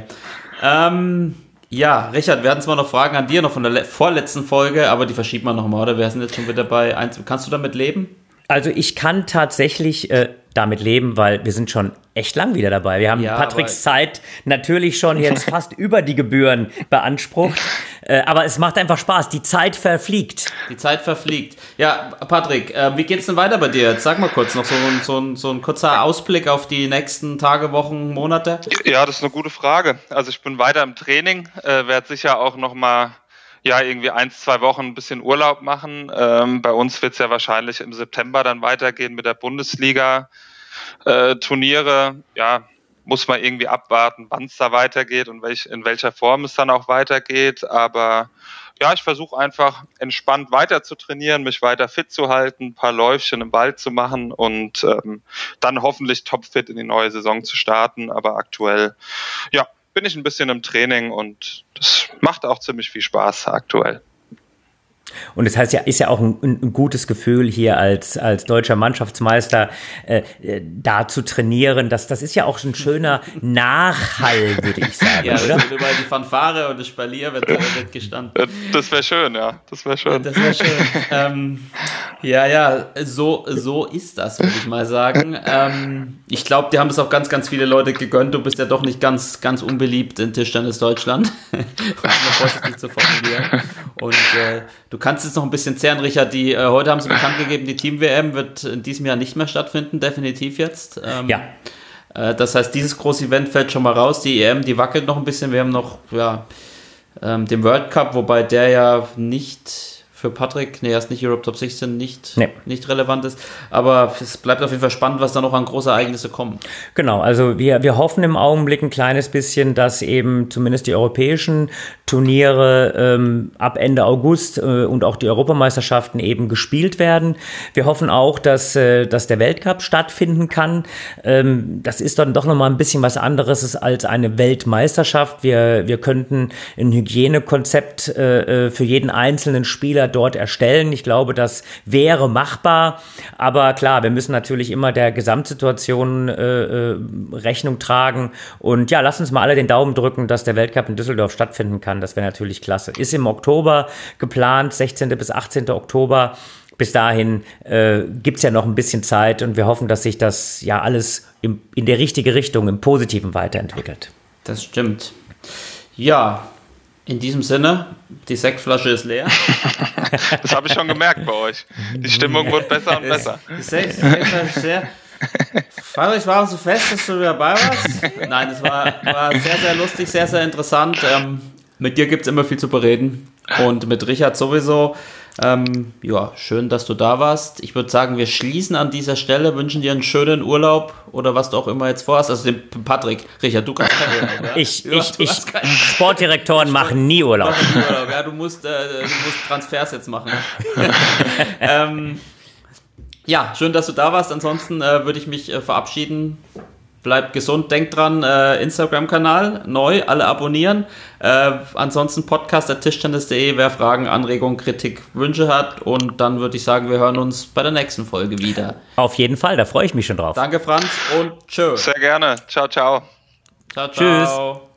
Ja, Richard, wir hatten zwar noch Fragen an dir, noch von der vorletzten Folge, aber die verschieben wir nochmal, oder? Wir sind jetzt schon wieder bei 1. Kannst du damit leben? Also ich kann tatsächlich damit leben, weil wir sind schon echt lang wieder dabei. Wir haben Patricks Zeit natürlich schon jetzt fast über die Gebühren beansprucht, aber es macht einfach Spaß. Die Zeit verfliegt. Die Zeit verfliegt. Ja, Patrick, wie geht's denn weiter bei dir? Jetzt sag mal kurz noch so ein kurzer Ausblick auf die nächsten Tage, Wochen, Monate. Ja, das ist eine gute Frage. Also ich bin weiter im Training, werde sicher auch noch mal irgendwie 1-2 Wochen ein bisschen Urlaub machen. Bei uns wird es ja wahrscheinlich im September dann weitergehen mit der Bundesliga. Turniere, muss man irgendwie abwarten, wann es da weitergeht und in welcher Form es dann auch weitergeht. Aber ich versuche einfach entspannt weiter zu trainieren, mich weiter fit zu halten, ein paar Läufchen im Wald zu machen und dann hoffentlich topfit in die neue Saison zu starten. Aber aktuell, bin ich ein bisschen im Training und das macht auch ziemlich viel Spaß aktuell. Und das heißt ist ja auch ein gutes Gefühl hier als deutscher Mannschaftsmeister da zu trainieren. Das ist ja auch ein schöner Nachhall, würde ich sagen. Ja, oder? Über die Fanfare und das Spalier wird gestanden. Das wäre schön, ja. Das wäre schön. Das wäre schön. So ist das, würde ich mal sagen. Ich glaube, die haben es auch ganz, ganz viele Leute gegönnt. Du bist ja doch nicht ganz, ganz unbeliebt in Tischtennis Deutschland. Um es mal vorsichtig zu formulieren. Und du kannst jetzt noch ein bisschen zehren, Richard. Heute haben sie bekannt gegeben, die Team-WM wird in diesem Jahr nicht mehr stattfinden, definitiv jetzt. Das heißt, dieses große Event fällt schon mal raus. Die EM, die wackelt noch ein bisschen. Wir haben noch den World Cup, wobei der ja nicht für Patrick, er ist nicht Europe Top 16, nicht relevant ist. Aber es bleibt auf jeden Fall spannend, was da noch an große Ereignisse kommen. Genau, also wir hoffen im Augenblick ein kleines bisschen, dass eben zumindest die europäischen Turniere ab Ende August und auch die Europameisterschaften eben gespielt werden. Wir hoffen auch, dass der Weltcup stattfinden kann. Das ist dann doch nochmal ein bisschen was anderes als eine Weltmeisterschaft. Wir könnten ein Hygienekonzept für jeden einzelnen Spieler dort erstellen. Ich glaube, das wäre machbar. Aber klar, wir müssen natürlich immer der Gesamtsituation Rechnung tragen. Und ja, lass uns mal alle den Daumen drücken, dass der Weltcup in Düsseldorf stattfinden kann. Das wäre natürlich klasse. Ist im Oktober geplant, 16. bis 18. Oktober. Bis dahin gibt es ja noch ein bisschen Zeit und wir hoffen, dass sich das ja alles in der richtige Richtung, im Positiven weiterentwickelt. Das stimmt. Ja, in diesem Sinne, die Sektflasche ist leer. Das habe ich schon gemerkt bei euch. Die Stimmung wird besser und besser. Die Sektflasche ist leer. Friedrich, war so fest, dass du dabei warst? Nein, es war sehr, sehr lustig, sehr, sehr interessant. Mit dir gibt es immer viel zu bereden und mit Richard sowieso. Ja, schön, dass du da warst. Ich würde sagen, wir schließen an dieser Stelle, wünschen dir einen schönen Urlaub oder was du auch immer jetzt vorhast. Also den Patrick, Richard, du kannst keinen Urlaub. Ja? Sportdirektoren machen nie Urlaub. Ja, du musst Transfers jetzt machen. Ja, schön, dass du da warst. Ansonsten würde ich mich verabschieden. Bleibt gesund, denkt dran, Instagram-Kanal neu, alle abonnieren. Ansonsten podcast@tischtennis.de, wer Fragen, Anregungen, Kritik, Wünsche hat. Und dann würde ich sagen, wir hören uns bei der nächsten Folge wieder. Auf jeden Fall, da freue ich mich schon drauf. Danke, Franz, und tschö. Sehr gerne. Ciao, ciao. Ciao, ciao. Tschüss.